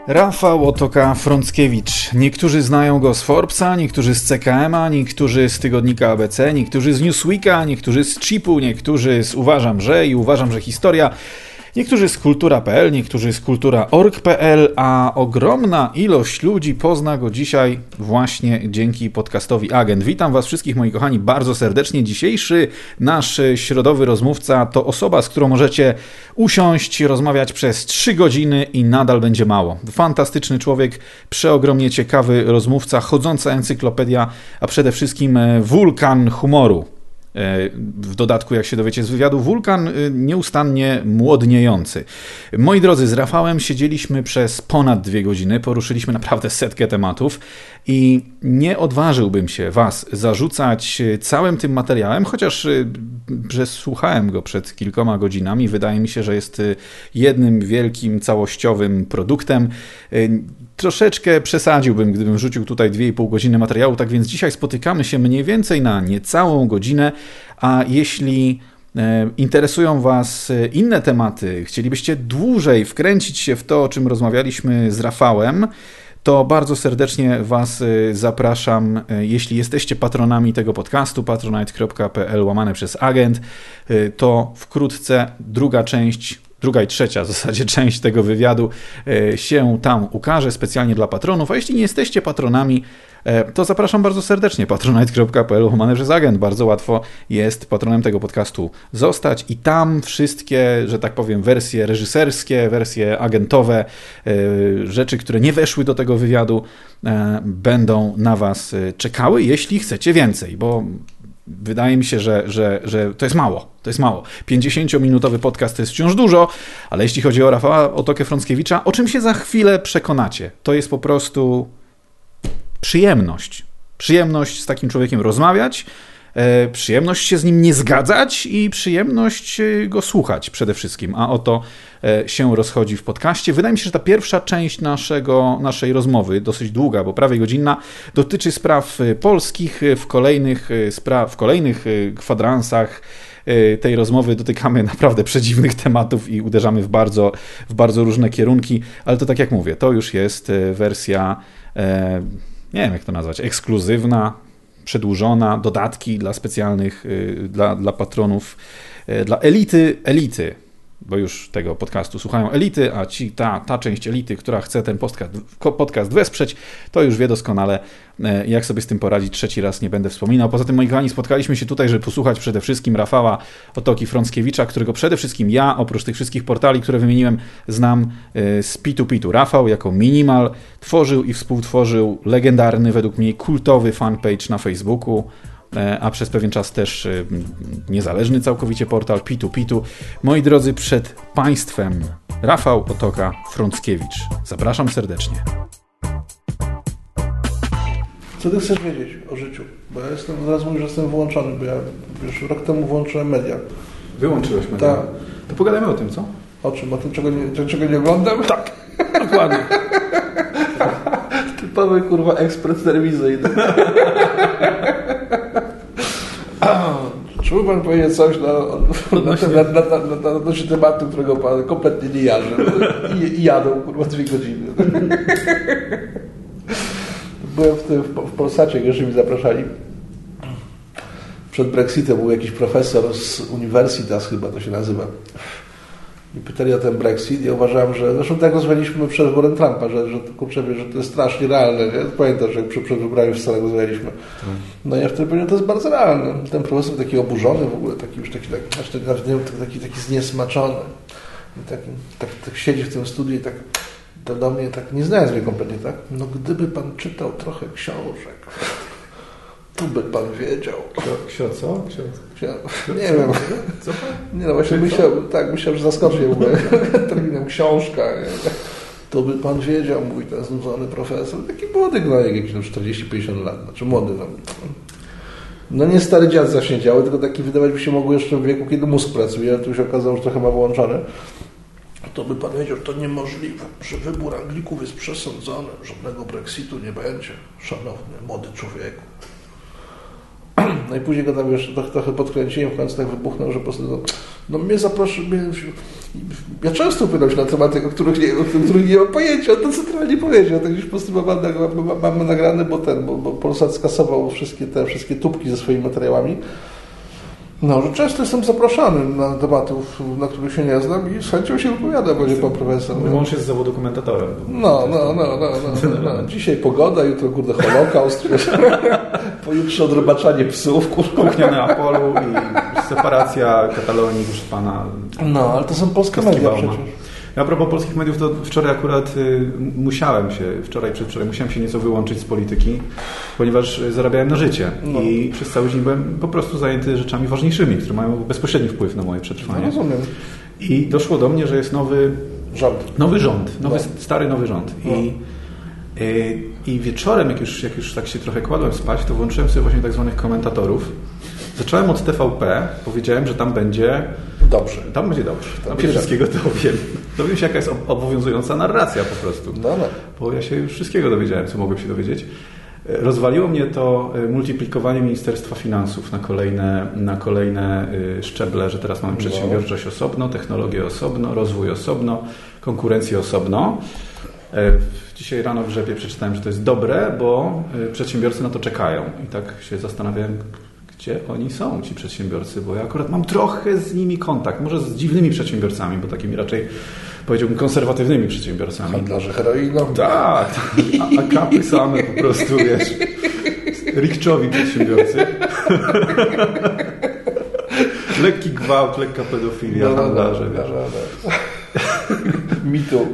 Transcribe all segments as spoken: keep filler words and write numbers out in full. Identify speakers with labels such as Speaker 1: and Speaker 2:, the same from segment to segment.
Speaker 1: Rafał Otoka-Frąckiewicz. Niektórzy znają go z Forbesa, niektórzy z C K M a, niektórzy z tygodnika A B C, niektórzy z Newsweeka, niektórzy z Chipu, niektórzy z Uważam, że i Uważam, że historia, niektórzy z kultura kropka p l, niektórzy z kultura kropka org kropka p l, a ogromna ilość ludzi pozna go dzisiaj właśnie dzięki podcastowi Agent. Witam Was wszystkich, moi kochani, bardzo serdecznie. Dzisiejszy nasz środowy rozmówca to osoba, z którą możecie usiąść, rozmawiać przez trzy godziny i nadal będzie mało. Fantastyczny człowiek, przeogromnie ciekawy rozmówca, chodząca encyklopedia, a przede wszystkim wulkan humoru. W dodatku, jak się dowiecie z wywiadu, wulkan nieustannie młodniejący. Moi drodzy, z Rafałem siedzieliśmy przez ponad dwie godziny, poruszyliśmy naprawdę setkę tematów i nie odważyłbym się Was zarzucać całym tym materiałem, chociaż przesłuchałem go przed kilkoma godzinami. Wydaje mi się, że jest jednym wielkim, całościowym produktem. Troszeczkę przesadziłbym, gdybym rzucił tutaj dwie i pół godziny materiału, tak więc dzisiaj spotykamy się mniej więcej na niecałą godzinę, a jeśli interesują Was inne tematy, chcielibyście dłużej wkręcić się w to, o czym rozmawialiśmy z Rafałem, to bardzo serdecznie Was zapraszam, jeśli jesteście patronami tego podcastu, patronite kropka p l łamane przez agent, to wkrótce druga część, druga i trzecia w zasadzie część tego wywiadu się tam ukaże specjalnie dla patronów, a jeśli nie jesteście patronami, to zapraszam bardzo serdecznie, patronite kropka p l łamane przez agent. Bardzo łatwo jest patronem tego podcastu zostać i tam wszystkie, że tak powiem, wersje reżyserskie, wersje agentowe, rzeczy, które nie weszły do tego wywiadu, będą na Was czekały, jeśli chcecie więcej, bo wydaje mi się, że, że, że to jest mało. To jest mało. pięćdziesięciominutowy podcast to jest wciąż dużo, ale jeśli chodzi o Rafała Otokę-Frąckiewicza, o czym się za chwilę przekonacie, to jest po prostu przyjemność. Przyjemność z takim człowiekiem rozmawiać, e, przyjemność się z nim nie zgadzać i przyjemność go słuchać przede wszystkim. A o to e, się rozchodzi w podcaście. Wydaje mi się, że ta pierwsza część naszego, naszej rozmowy, dosyć długa, bo prawie godzinna, dotyczy spraw polskich. W kolejnych, spra- w kolejnych kwadransach tej rozmowy dotykamy naprawdę przedziwnych tematów i uderzamy w bardzo, w bardzo różne kierunki, ale to tak jak mówię, to już jest wersja, e, nie wiem jak to nazwać, ekskluzywna, przedłużona, dodatki dla specjalnych, dla, dla patronów, dla elity, elity, bo już tego podcastu słuchają elity, a ci, ta, ta część elity, która chce ten podcast, podcast wesprzeć, to już wie doskonale, jak sobie z tym poradzić. Trzeci raz nie będę wspominał. Poza tym, moi kochani, spotkaliśmy się tutaj, żeby posłuchać przede wszystkim Rafała Otoki-Frąckiewicza, którego przede wszystkim ja, oprócz tych wszystkich portali, które wymieniłem, znam z P dwa P dwa. Rafał jako Minimal tworzył i współtworzył legendarny, według mnie kultowy fanpage na Facebooku, a przez pewien czas też niezależny całkowicie portal P dwa P dwa. Moi drodzy, przed Państwem Rafał Otoka-Frąckiewicz. Zapraszam serdecznie.
Speaker 2: Co Ty chcesz wiedzieć o życiu? Bo ja jestem, zaraz mówię, że jestem wyłączony, bo ja już rok temu włączyłem media.
Speaker 1: Wyłączyłeś media?
Speaker 2: Tak.
Speaker 1: To pogadajmy o tym, co?
Speaker 2: O czym? O tym, czego nie, czego nie oglądam?
Speaker 1: Tak, dokładnie.
Speaker 2: Typowy, kurwa, ekspres telewizyjny. Czy mógł Pan powiedzieć coś na, odnośnie na, na, na, na, na, na tematu, którego Pan kompletnie nie jarzy i, i jadą, kurwa, dwie godziny. Byłem w, tym, w Polsacie, jeszcze mi zapraszali. Przed Brexitem był jakiś profesor z Universitas, chyba to się nazywa. I pytali o ten Brexit. Ja uważałem, że... Zresztą tak rozmawialiśmy przed wyborem Trumpa, że, że, kurczę, że to jest strasznie realne. Nie? Pamiętasz, że przed, przed wyborami w Stanach rozmawialiśmy. No i ja wtedy powiedziałem, to jest bardzo realne. Ten profesor taki oburzony w ogóle, taki już taki, taki, taki, taki, taki zniesmaczony. I taki, tak, tak siedzi w tym studiu i tak to do mnie, tak nie znając mnie kompletnie, tak? No gdyby Pan czytał trochę książek, tu by Pan wiedział.
Speaker 1: Ksio co? Ksio,
Speaker 2: Ksio, nie wiem.
Speaker 1: Co pan?
Speaker 2: Nie no, właśnie myślał, tak, myślał, że zaskoczy mnie terminem książka. Nie? To by Pan wiedział, mówi ten znudzony profesor. Taki młody gnojek, jakiś tam czterdzieści pięćdziesiąt lat, znaczy młody. No, no nie stary dziad zaśniedziały, tylko taki wydawać by się mogło jeszcze w wieku, kiedy mózg pracuje, ale tu się okazało, że trochę ma wyłączone. To by Pan wiedział, że to niemożliwe, że wybór Anglików jest przesądzony, żadnego Brexitu nie będzie, szanowny młody człowieku. No i później go tam już trochę podkręciłem, w końcu tak wybuchnął, że po prostu no, no mnie zaprosił, Ja często upieram się na tematy, o których nie, o których nie mam pojęcia, on to centralnie powiedział, tak gdzieś po prostu mamy, mamy nagrane, bo ten, bo, bo Polsat skasował wszystkie te wszystkie tubki ze swoimi materiałami. No, że często jestem zapraszany na tematów, na których się nie znam i z chęcią się wypowiada, będzie pan profesor.
Speaker 1: Mój mąż jest z zawodu komentatorem.
Speaker 2: No, no, no, no, no, no, no. Dzisiaj pogoda, jutro kurde Holokaust, pojutrze odrybaczanie psów, kurde.
Speaker 1: Kuchnia na Apolu i separacja Katalonii, proszę pana.
Speaker 2: No, ale to są polskie media przecież.
Speaker 1: A propos polskich mediów, to wczoraj akurat y, musiałem się, wczoraj, przedwczoraj musiałem się nieco wyłączyć z polityki, ponieważ zarabiałem na życie no. i przez cały dzień byłem po prostu zajęty rzeczami ważniejszymi, które mają bezpośredni wpływ na moje przetrwanie.
Speaker 2: No, rozumiem.
Speaker 1: I doszło do mnie, że jest nowy
Speaker 2: rząd,
Speaker 1: nowy rząd, nowy, no. stary nowy rząd.
Speaker 2: No.
Speaker 1: I, y, I wieczorem, jak już, jak już tak się trochę kładłem spać, to włączyłem sobie właśnie tak zwanych komentatorów. Zacząłem od T V P, powiedziałem, że tam będzie
Speaker 2: dobrze.
Speaker 1: Tam będzie dobrze. Tam się wszystkiego dowiem. Dowiem się, jaka jest obowiązująca narracja po prostu.
Speaker 2: No, no.
Speaker 1: Bo ja się już wszystkiego dowiedziałem, co mogłem się dowiedzieć. Rozwaliło mnie to multiplikowanie Ministerstwa Finansów na kolejne, na kolejne szczeble, że teraz mamy przedsiębiorczość osobno, technologię osobno, rozwój osobno, konkurencję osobno. Dzisiaj rano w Rzepie przeczytałem, że to jest dobre, bo przedsiębiorcy na to czekają. I tak się zastanawiałem, gdzie oni są, ci przedsiębiorcy, bo ja akurat mam trochę z nimi kontakt, może z dziwnymi przedsiębiorcami, bo takimi raczej, powiedziałbym, konserwatywnymi przedsiębiorcami.
Speaker 2: Handlarze heroiną.
Speaker 1: Tak, a, a kapy same po prostu, wiesz, rikczowi przedsiębiorcy. Lekki gwałt, lekka pedofilia, no, handlarze, no, wiesz.
Speaker 2: No, no. Mitu.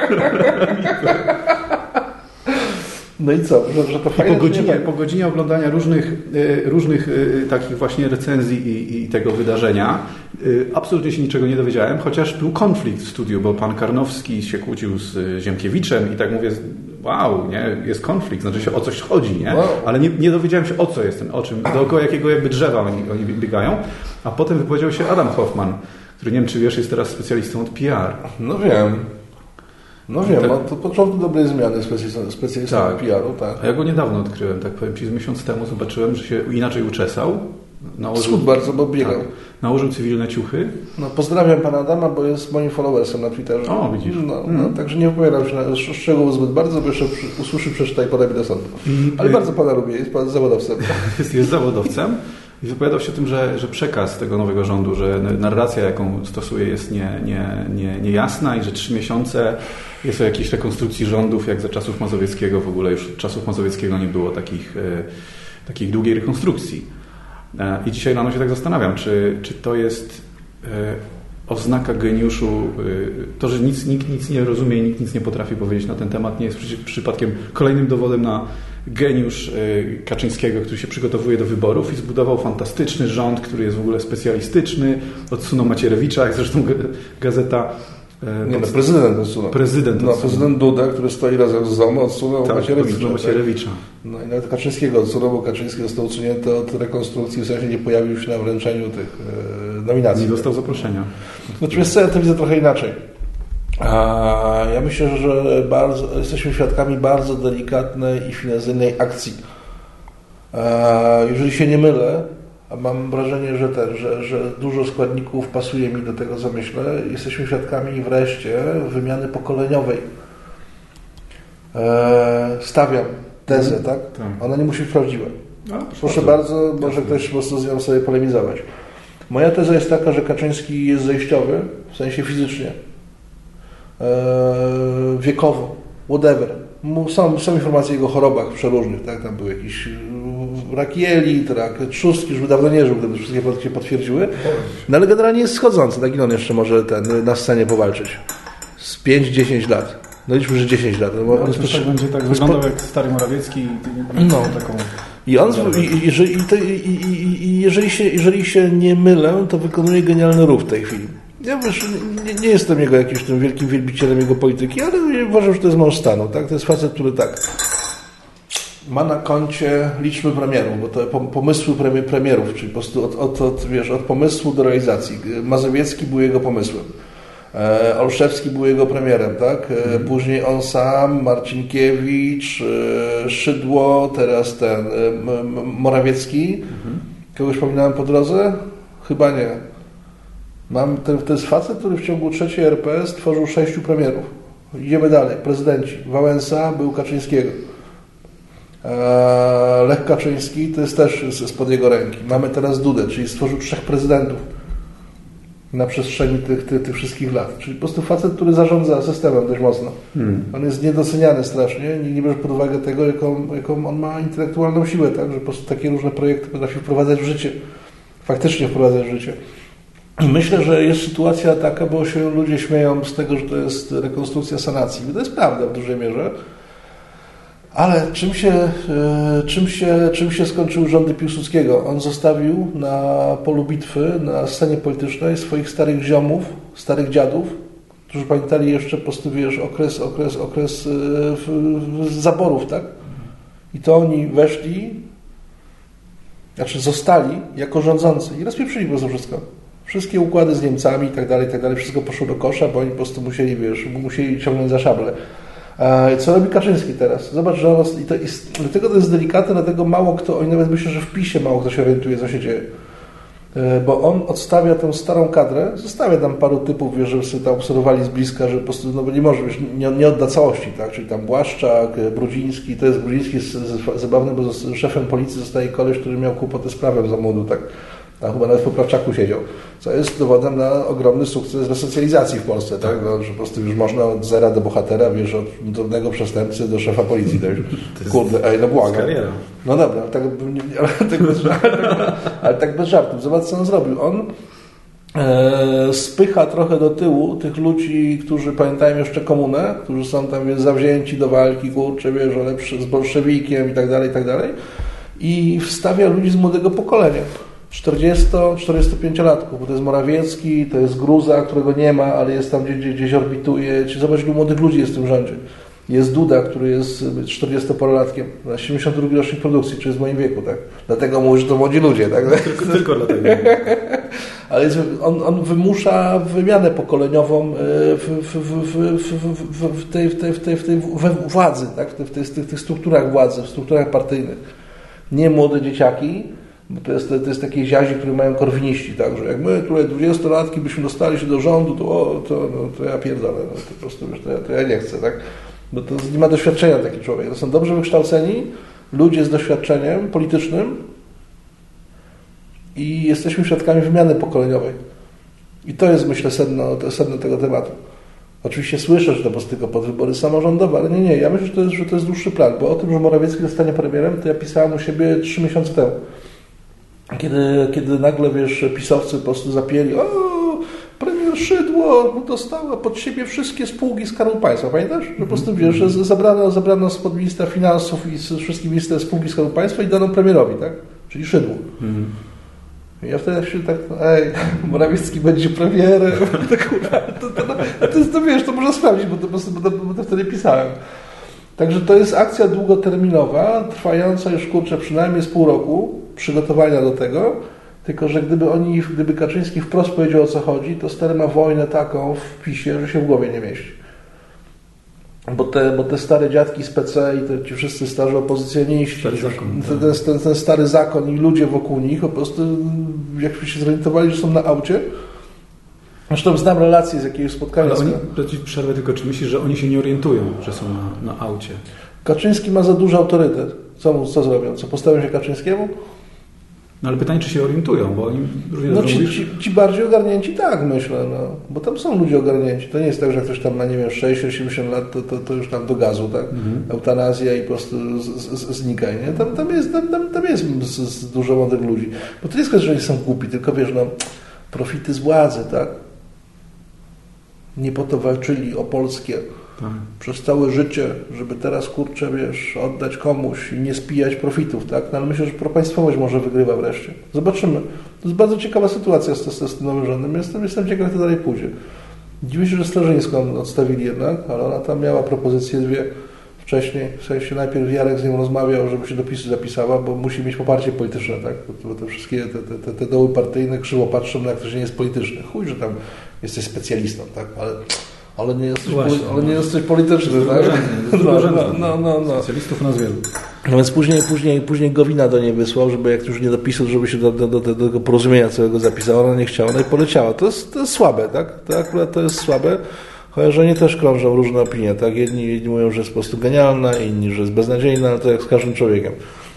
Speaker 2: No i co? Że, że to fajne,
Speaker 1: po, godzinie, po godzinie oglądania różnych, różnych takich właśnie recenzji i, i tego wydarzenia absolutnie się niczego nie dowiedziałem, chociaż był konflikt w studiu, bo pan Karnowski się kłócił z Ziemkiewiczem i tak mówię, wow, nie, jest konflikt, znaczy się o coś chodzi, nie?
Speaker 2: Wow.
Speaker 1: Ale nie, nie dowiedziałem się o co jest ten, o czym, dookoła jakiego jakby drzewa oni, oni biegają, a potem wypowiedział się Adam Hoffman, który nie wiem czy wiesz, jest teraz specjalistą od P R.
Speaker 2: No wiem. No wiem, tak. To początku dobrej zmiany specjalistą, specjalistą tak. P R-u, tak.
Speaker 1: A ja go niedawno odkryłem, tak powiem Ci, z miesiąc temu zobaczyłem, że się inaczej uczesał.
Speaker 2: Nałożył, Schód bardzo, bo biegał. Tak,
Speaker 1: nałożył cywilne ciuchy.
Speaker 2: No, pozdrawiam pana Adama, bo jest moim followersem na Twitterze.
Speaker 1: O, widzisz.
Speaker 2: No, mm. no, także nie wypowiadam się na szczegółów zbyt bardzo, bo jeszcze usłyszy, przeczytaj, podaj do sądu. Ale bardzo pana lubię, jest pan zawodowcem.
Speaker 1: jest, jest zawodowcem. I wypowiadał się o tym, że, że przekaz tego nowego rządu, że narracja, jaką stosuje, jest nie, nie, nie, niejasna i że trzy miesiące jest o jakiejś rekonstrukcji rządów, jak za czasów Mazowieckiego. W ogóle już od czasów Mazowieckiego nie było takich, e, takich długiej rekonstrukcji. E, I dzisiaj rano się tak zastanawiam, czy, czy to jest e, oznaka geniuszu, e, to, że nic, nikt nic nie rozumie i nikt nic nie potrafi powiedzieć na ten temat, nie jest przy, przypadkiem kolejnym dowodem na geniusz Kaczyńskiego, który się przygotowuje do wyborów i zbudował fantastyczny rząd, który jest w ogóle specjalistyczny, odsunął Macierewicza, jak zresztą gazeta...
Speaker 2: Nie, no, prezydent odsunął.
Speaker 1: Prezydent
Speaker 2: no, prezydent Duda, który stoi razem z Z O M, odsunął
Speaker 1: tak,
Speaker 2: Macierewicza.
Speaker 1: Macierewicza.
Speaker 2: Tak? No i nawet Kaczyńskiego odsunął, bo Kaczyński został usunięty od rekonstrukcji, w sensie nie pojawił się na wręczeniu tych e, nominacji.
Speaker 1: Nie dostał zaproszenia.
Speaker 2: Natomiast ja to widzę trochę inaczej. A ja myślę, że bardzo, jesteśmy świadkami bardzo delikatnej i finezyjnej akcji. A jeżeli się nie mylę, a mam wrażenie, że, ten, że, że dużo składników pasuje mi do tego, co myślę, jesteśmy świadkami wreszcie wymiany pokoleniowej. E, stawiam tezę, tak? tak? Ona nie musi być prawdziwa. A, proszę bardzo, może ktoś po prostu z nią sobie polemizować. Moja teza jest taka, że Kaczyński jest zejściowy, w sensie fizycznie. Wiekowo, whatever. Są, są informacje o jego chorobach przeróżnych, tak? Tam był jakiś rak jelit, rak trzustki, już by dawno nie żył, gdyby wszystkie się potwierdziły. No ale generalnie jest schodzący, tak? I on jeszcze może ten, na scenie powalczyć. Z pięć do dziesięciu lat. No liczmy, że dziesięć lat.
Speaker 1: No, on jest tak będzie tak wyglądał jak stary Morawiecki.
Speaker 2: No. Taką... I on, i, jeżeli, to, i, i, jeżeli, się, jeżeli się nie mylę, to wykonuje genialny ruch w tej chwili. Ja wiesz, nie, nie jestem jego jakimś tym wielkim wielbicielem jego polityki, ale uważam, że to jest mąż stanu. Tak? To jest facet, który tak ma na koncie liczby premierów, bo to pomysły premierów, czyli po prostu od, od, od, wiesz, od pomysłu do realizacji. Mazowiecki był jego pomysłem. E, Olszewski był jego premierem, tak? E, później on sam, Marcinkiewicz, e, Szydło, teraz ten e, M- Morawiecki. Mhm. Kogoś wspominałem po drodze? Chyba nie. Mam, ten, to jest facet, który w ciągu trzeciej R P S stworzył sześciu premierów. Idziemy dalej. Prezydenci. Wałęsa był Kaczyńskiego. Eee, Lech Kaczyński to jest też spod jego ręki. Mamy teraz Dudę, czyli stworzył trzech prezydentów na przestrzeni tych, tych, tych wszystkich lat. Czyli po prostu facet, który zarządza systemem dość mocno. Hmm. On jest niedoceniany strasznie, nie, nie bierze pod uwagę tego, jaką, jaką on ma intelektualną siłę, tak? Że po prostu takie różne projekty potrafi wprowadzać w życie. Faktycznie wprowadzać w życie. I myślę, że jest sytuacja taka, bo się ludzie śmieją z tego, że to jest rekonstrukcja sanacji. I to jest prawda w dużej mierze. Ale czym się, czym się, czym się skończyły rządy Piłsudskiego? On zostawił na polu bitwy, na scenie politycznej swoich starych ziomów, starych dziadów, którzy pamiętali jeszcze po prostu, wiesz, okres, okres, okres zaborów, tak? I to oni weszli, znaczy zostali jako rządzący i rozpieprzyli po prostu wszystko. Wszystkie układy z Niemcami i tak dalej, i tak dalej, wszystko poszło do kosza, bo oni po prostu musieli, wiesz, musieli ciągnąć za szablę. Co robi Kaczyński teraz? Zobacz, że on, i to jest, dlatego to jest delikatne, dlatego mało kto, oni nawet myślę, że w PiSie mało kto się orientuje, co się dzieje. Bo on odstawia tę starą kadrę, zostawia tam paru typów, wiesz, żeby sobie tam obserwowali z bliska, że po prostu, no bo nie może, wiesz, nie, nie odda całości, tak? Czyli tam Błaszczak, Brudziński, to jest Brudziński jest zabawny, bo szefem policji zostaje koleś, który miał kłopoty z prawem za młodu, tak? Tam chyba nawet w poprawczaku siedział, co jest dowodem na ogromny sukces resocjalizacji w Polsce, tak? No, że po prostu już można od zera do bohatera, wiesz, od drobnego przestępcy do szefa policji. To już, to kurde, ej, no błagam. No dobra, ale tak, ale, tak bez, ale tak bez żartów. Zobacz, co on zrobił. On e, spycha trochę do tyłu tych ludzi, którzy pamiętają jeszcze komunę, którzy są tam, wiesz, zawzięci do walki, kurczę, wiesz, lepszy z bolszewikiem i tak dalej, i tak dalej. I wstawia ludzi z młodego pokolenia. czterdziesto-czterdziestopięciolatków, bo to jest Morawiecki, to jest Gruza, którego nie ma, ale jest tam gdzieś, gdzieś orbituje. Czy zobacz, ilu młodych ludzi jest w tym rządzie. Jest Duda, który jest czterdziestoparolatkiem, na siedemdziesiąty drugi rocznik produkcji, czyli jest w moim wieku, tak? Dlatego mówię, że to młodzi ludzie, tak?
Speaker 1: Tylko, tylko dlatego.
Speaker 2: Ale jest, on, on wymusza wymianę pokoleniową w, w, w, w, w tej, w tej, w tej, w tej władzy, tak? W, tej, w tych, tych strukturach władzy, w strukturach partyjnych. Nie młode dzieciaki, bo to jest, to jest takie ziazi, które mają korwiniści, tak, że jak my tutaj dwudziestolatki byśmy dostali się do rządu, to, o, to, no, to ja pierdolę, no, to po prostu wiesz, to, ja, to ja nie chcę, tak, bo to nie ma doświadczenia taki człowiek. To są dobrze wykształceni ludzie z doświadczeniem politycznym i jesteśmy świadkami wymiany pokoleniowej. I to jest, myślę, sedno, to sedno tego tematu. Oczywiście słyszę, że to po prostu tylko pod wybory samorządowe, ale nie, nie, ja myślę, że to jest, że to jest dłuższy plan, bo o tym, że Morawiecki zostanie premierem, to ja pisałem u siebie trzy miesiące temu. Kiedy, kiedy nagle, wiesz, pisowcy po prostu zapięli, o, premier Szydło dostała pod siebie wszystkie spółki Skarbu Państwa, pamiętasz? Że po prostu, wiesz, że zabrano, zabrano spod ministra finansów i z wszystkich minister spółki Skarbu Państwa i dano premierowi, tak? Czyli Szydło. Mhm. I ja wtedy się tak, ej, Morawiecki będzie premierem, to, to, to, to, to wiesz, to można sprawdzić, bo to, bo to, bo to wtedy pisałem. Także to jest akcja długoterminowa, trwająca już, kurczę, przynajmniej z pół roku przygotowania do tego, tylko że gdyby oni, gdyby Kaczyński wprost powiedział, o co chodzi, to stary ma wojnę taką w PiSie, że się w głowie nie mieści. Bo te, bo te stare dziadki z P C i te, ci wszyscy starzy opozycjoniści, ten, ten, ten, ten stary zakon i ludzie wokół nich po prostu, jak się zorientowali, że są na aucie. Zresztą znam relacje z jakiegoś spotkania.
Speaker 1: Ale oni, przeciw przerwę tylko, czy myślisz, że oni się nie orientują, że są na, na aucie?
Speaker 2: Kaczyński ma za duży autorytet. Co, co zrobią? Co, postawią się Kaczyńskiemu?
Speaker 1: No ale pytanie, czy się orientują, bo oni różnie
Speaker 2: no ci, ci, ci bardziej ogarnięci tak, myślę, no. Bo tam są ludzie ogarnięci. To nie jest tak, że ktoś tam ma, nie wiem, sześćdziesiąt osiemdziesiąt lat, to, to, to już tam do gazu, tak? Mhm. Eutanazja i po prostu z, z, znikaj, nie? Tam, tam jest, tam, tam, tam jest z, z dużo młodych ludzi. Bo to nie jest kwestia, że oni są głupi, tylko wiesz, no, profity z władzy, tak? Nie po to walczyli o polskie tak. Przez całe życie, żeby teraz, kurczę, wiesz, oddać komuś i nie spijać profitów, tak? No ale myślę, że propaństwowość może wygrywa wreszcie. Zobaczymy. To jest bardzo ciekawa sytuacja z, z, z tym nowym rządem. Jestem, jestem ciekaw, jak to dalej pójdzie. Dziwię się, że Starzyńską odstawili jednak, ale ona tam miała propozycje dwie wcześniej. W sensie najpierw Jarek z nią rozmawiał, żeby się do PiSu zapisała, bo musi mieć poparcie polityczne, tak? Bo te wszystkie te, te, te doły partyjne krzywo patrzą na ktoś nie jest polityczny. Chuj, że tam jesteś specjalistą, tak? Ale... Ale nie jesteś, Właśnie, ale nie jesteś polityczny, tak?
Speaker 1: No, no,
Speaker 2: no, no, no.
Speaker 1: Specjalistów nas wielu.
Speaker 2: No więc później, później, później Gowina do niej wysłał, żeby jak już nie dopisał, żeby się do, do, do, do tego porozumienia całego zapisała, ona nie chciała, no i poleciała. To jest, to jest słabe, tak? To akurat to jest słabe, chociaż oni też krążą różne opinie, tak? Jedni, jedni mówią, że jest po prostu genialna, inni, że jest beznadziejna, ale to jak z każdym człowiekiem.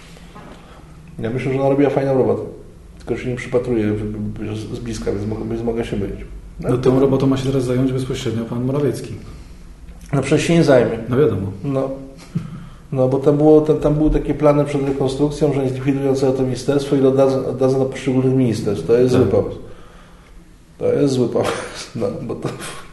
Speaker 2: Ja myślę, że ona robiła fajną robotę, tylko się nie przypatruje z bliska, więc mogę, więc mogę się mylić.
Speaker 1: No, no tą robotą ma się teraz zająć bezpośrednio pan Morawiecki.
Speaker 2: No przecież się nie zajmie.
Speaker 1: No wiadomo.
Speaker 2: No. No bo tam, było, tam, tam były takie plany przed rekonstrukcją, że nie zlikwidują całe to ministerstwo i oddadzą, oddadzą do poszczególnych ministerstw. To jest tak. zły pomysł. To jest zły pomysł. No, bo, to,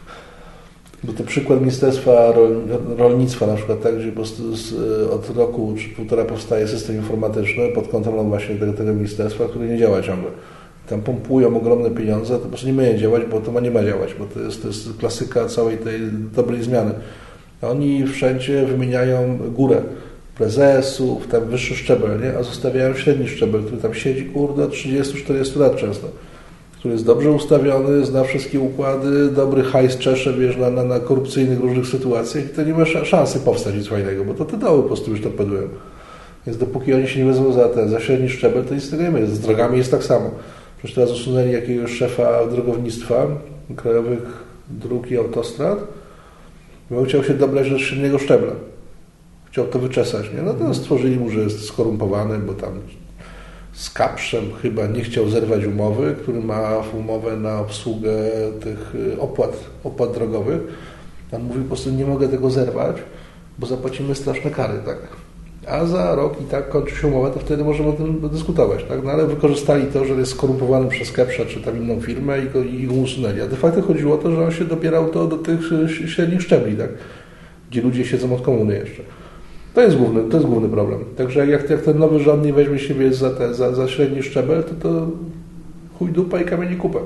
Speaker 2: bo to przykład Ministerstwa Rolnictwa na przykład, tak, gdzie po prostu z, od roku czy półtora powstaje system informatyczny pod kontrolą właśnie tego, tego ministerstwa, który nie działa ciągle. Tam pompują ogromne pieniądze, to po prostu nie ma działać, bo to ma nie ma działać, bo to jest, to jest klasyka całej tej dobrej zmiany. Oni wszędzie wymieniają górę prezesów, tam wyższy szczebel, nie? A zostawiają średni szczebel, który tam siedzi, kurde, od trzydziestu czterdziestu lat często. Który jest dobrze ustawiony, zna wszystkie układy, dobry hajs czesze, wiesz, na, na, na korupcyjnych różnych sytuacjach i to nie ma szansy powstać nic fajnego, bo to te doły po prostu już torpedują. Więc dopóki oni się nie wezmą za ten, za średni szczebel, to nic z tego nie będzie. Z drogami jest tak samo. Przecież teraz usunęli jakiegoś szefa drogownictwa krajowych dróg i autostrad, bo chciał się dobrać do średniego szczebla. Chciał to wyczesać, nie? No to stworzyli mu, że jest skorumpowany, bo tam z Kapszem chyba nie chciał zerwać umowy, który ma umowę na obsługę tych opłat, opłat drogowych. On mówił po prostu, nie mogę tego zerwać, bo zapłacimy straszne kary, tak? A za rok i tak kończy się umowa, to wtedy możemy o tym dyskutować, tak? No ale wykorzystali to, że jest skorumpowany przez Kapsza czy tam inną firmę i go, i go usunęli. A de facto chodziło o to, że on się dopierał to do tych średnich szczebli, tak? Gdzie ludzie siedzą od komuny jeszcze. To jest główny, to jest główny problem. Także jak, jak ten nowy rząd nie weźmie siebie za, te, za, za średni szczebel, to to chuj dupa i kamieni kupa.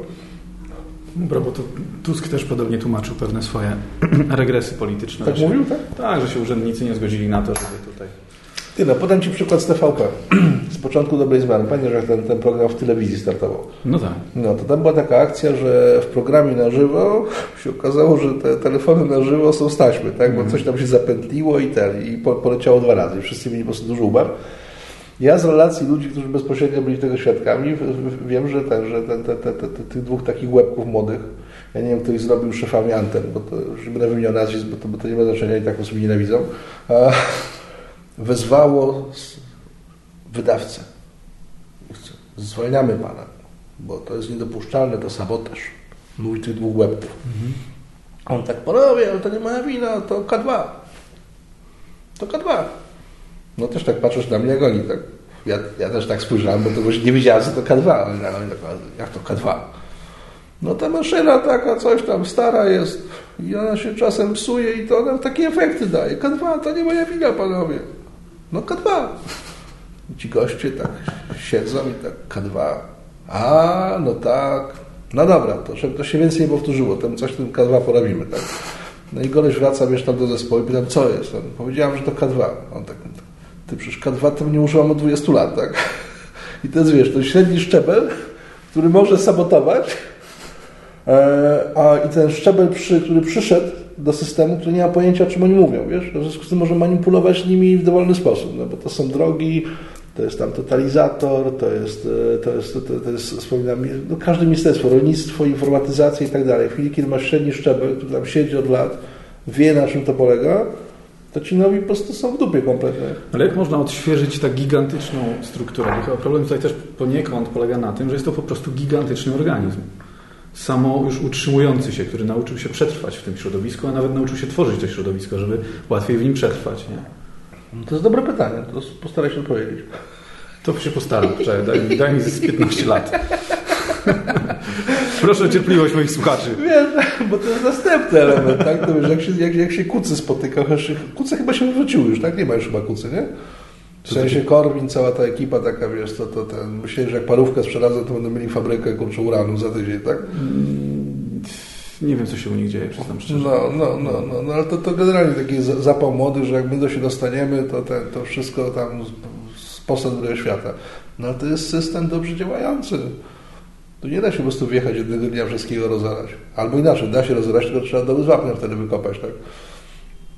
Speaker 1: Dobra, bo to Tusk też podobnie tłumaczył pewne swoje regresy polityczne.
Speaker 2: Tak mówił, tak?
Speaker 1: Tak, że się urzędnicy nie zgodzili na to, żeby tutaj...
Speaker 2: Ty, no podam Ci przykład z T V P. Z początku Dobrej Zmiany. Pamiętasz, jak ten, ten program w telewizji startował?
Speaker 1: No tak.
Speaker 2: No to tam była taka akcja, że w programie na żywo się okazało, że te telefony na żywo są z taśmy, tak? Bo coś tam się zapętliło i ten, i po, poleciało dwa razy. Wszyscy mieli po prostu duży ubaw. Ja z relacji ludzi, którzy bezpośrednio byli tego świadkami, wiem, że, ten, że ten, te, te, te, te, tych dwóch takich łebków młodych, ja nie wiem, kto ich zrobił szefami anten, bo to już nie będę wymieniał nazwisk, bo to, bo to nie ma znaczenia i tak osób nienawidzą. A wezwało wydawcę. Zwalniamy pana, bo to jest niedopuszczalne, to sabotaż. Mówi tych dwóch łebków. Mhm. On tak, panowie, ale to nie moja wina, to K dwa. To K dwa. No też tak patrzysz na mnie, jak oni, tak. Ja, ja też tak spojrzałem, bo to właśnie nie wiedziałem, co to K dwa. Ale jak to K dwa? No ta maszyna taka, coś tam stara jest i ona się czasem psuje i to ona takie efekty daje. K dwa to nie moja wina, panowie. No K dwa. I ci goście tak siedzą i tak K dwa. A, no tak. No dobra, to, to się więcej nie powtórzyło. Tam coś tym K dwa porobimy, tak. No i goleś wraca, wiesz, tam do zespołu i pytam, co jest? On, powiedziałem, że to K dwa. On tak, ty przecież K dwa to nie użyłam od dwudziestu lat, tak. I to jest, wiesz, to średni szczebel, który może sabotować, a i ten szczebel, przy, który przyszedł do systemu, który nie ma pojęcia, o czym oni mówią, wiesz, w związku z tym może manipulować nimi w dowolny sposób, no bo to są drogi, to jest tam totalizator, to jest, to jest, to, to jest wspominam, no każde ministerstwo, rolnictwo, informatyzacja i tak dalej. W chwili, kiedy masz średni szczebel, który tam siedzi od lat, wie, na czym to polega, to ci nowi po prostu są w dupie kompletnie.
Speaker 1: Ale jak można odświeżyć tak gigantyczną strukturę? Bo chyba problem tutaj też poniekąd polega na tym, że jest to po prostu gigantyczny organizm. Samo już utrzymujący się, który nauczył się przetrwać w tym środowisku, a nawet nauczył się tworzyć to środowisko, żeby łatwiej w nim przetrwać. Nie?
Speaker 2: No to jest dobre pytanie, to postaraj się odpowiedzieć.
Speaker 1: To się postaram, daj mi, daj mi z piętnaście lat. Proszę o cierpliwość moich słuchaczy.
Speaker 2: Wiesz, bo to jest następny element, tak? To wiesz, jak się, jak, jak się kucy spotyka, kuce chyba się wróciły już, tak? Nie ma już chyba kucy, nie? W sensie Korwin, cała ta ekipa taka, wiesz, to, to ten, myślę, że jak parówkę sprzedadzą, to będą mieli fabrykę, kurczę, uranu za tydzień, tak?
Speaker 1: Mm, nie wiem, co się u nich dzieje, przyznam szczerze.
Speaker 2: No, no, no, no, no ale to, to generalnie taki zapał młody, że jak my do się dostaniemy, to, ten, to wszystko tam z postęp drugiego świata. No ale to jest system dobrze działający. Tu nie da się po prostu wjechać jednego dnia wszystkiego rozorać. Albo inaczej, da się rozorać, tylko trzeba doły z wapnia wtedy wykopać, tak?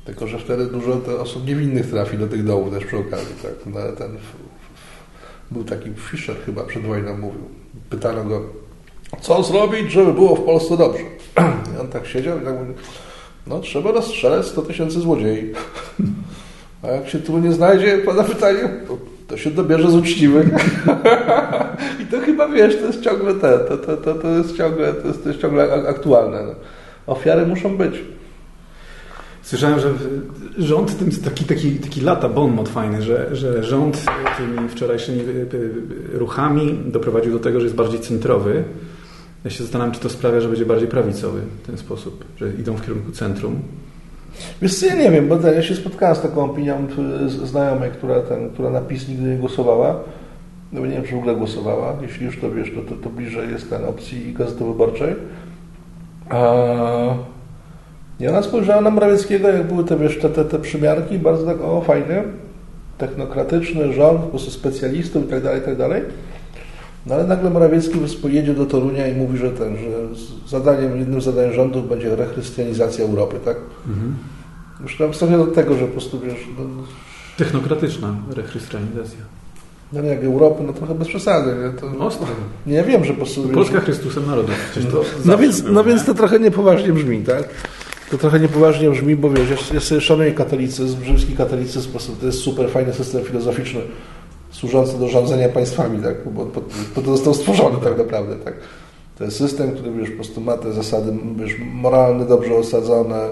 Speaker 2: Tylko że wtedy dużo osób niewinnych trafi do tych dołów też przy okazji. Tak? No, ten, był taki Fischer chyba przed wojną mówił. Pytano go, co zrobić, żeby było w Polsce dobrze. I on tak siedział i tak mówił, no trzeba rozstrzelać sto tysięcy złodziei. A jak się tu nie znajdzie, pada pytanie, to się dobierze z uczciwych. I to chyba, wiesz, to jest ciągle te, to, to, to, to jest ciągle, to jest, to jest ciągle aktualne. No. Ofiary muszą być.
Speaker 1: Słyszałem, że rząd, taki, taki, taki lata bon mot fajny, że, że rząd tymi wczorajszymi ruchami doprowadził do tego, że jest bardziej centrowy. Ja się zastanawiam, czy to sprawia, że będzie bardziej prawicowy w ten sposób, że idą w kierunku centrum.
Speaker 2: Wiesz co, ja nie wiem, bo ja się spotkałem z taką opinią znajomej, która, ten, która na PiS nigdy nie głosowała. No nie wiem, czy w ogóle głosowała. Jeśli już to wiesz, to, to, to bliżej jest ten opcji Gazety Wyborczej. A... I ona spojrzała na Morawieckiego, jak były te, wiesz, te, te, te przymiarki, bardzo tak, o fajny, technokratyczny rząd, po prostu specjalistów i tak dalej, i tak dalej. No ale nagle Morawiecki pojedzie do Torunia i mówi, że ten, że zadaniem, jednym z zadań rządów będzie rechrystianizacja Europy, tak? Mhm. Już tam wstawia do tego, że po prostu, wiesz... No,
Speaker 1: technokratyczna rechrystianizacja.
Speaker 2: No nie, jak Europy, no trochę bez przesady, nie? To,
Speaker 1: Ostro.
Speaker 2: Nie, ja wiem, że po prostu...
Speaker 1: Polska wiesz, Chrystusem narodu.
Speaker 2: No, no, więc, no więc to trochę niepoważnie brzmi, tak? To trochę niepoważnie brzmi, bo wiesz, ja sobie szanuję katolicyzm, rzymski katolicyzm, to jest super fajny system filozoficzny, służący do rządzenia państwami, tak? Bo po, po to został stworzony tak naprawdę, tak? To jest system, który wiesz, po prostu ma te zasady, wiesz, moralne, dobrze osadzone,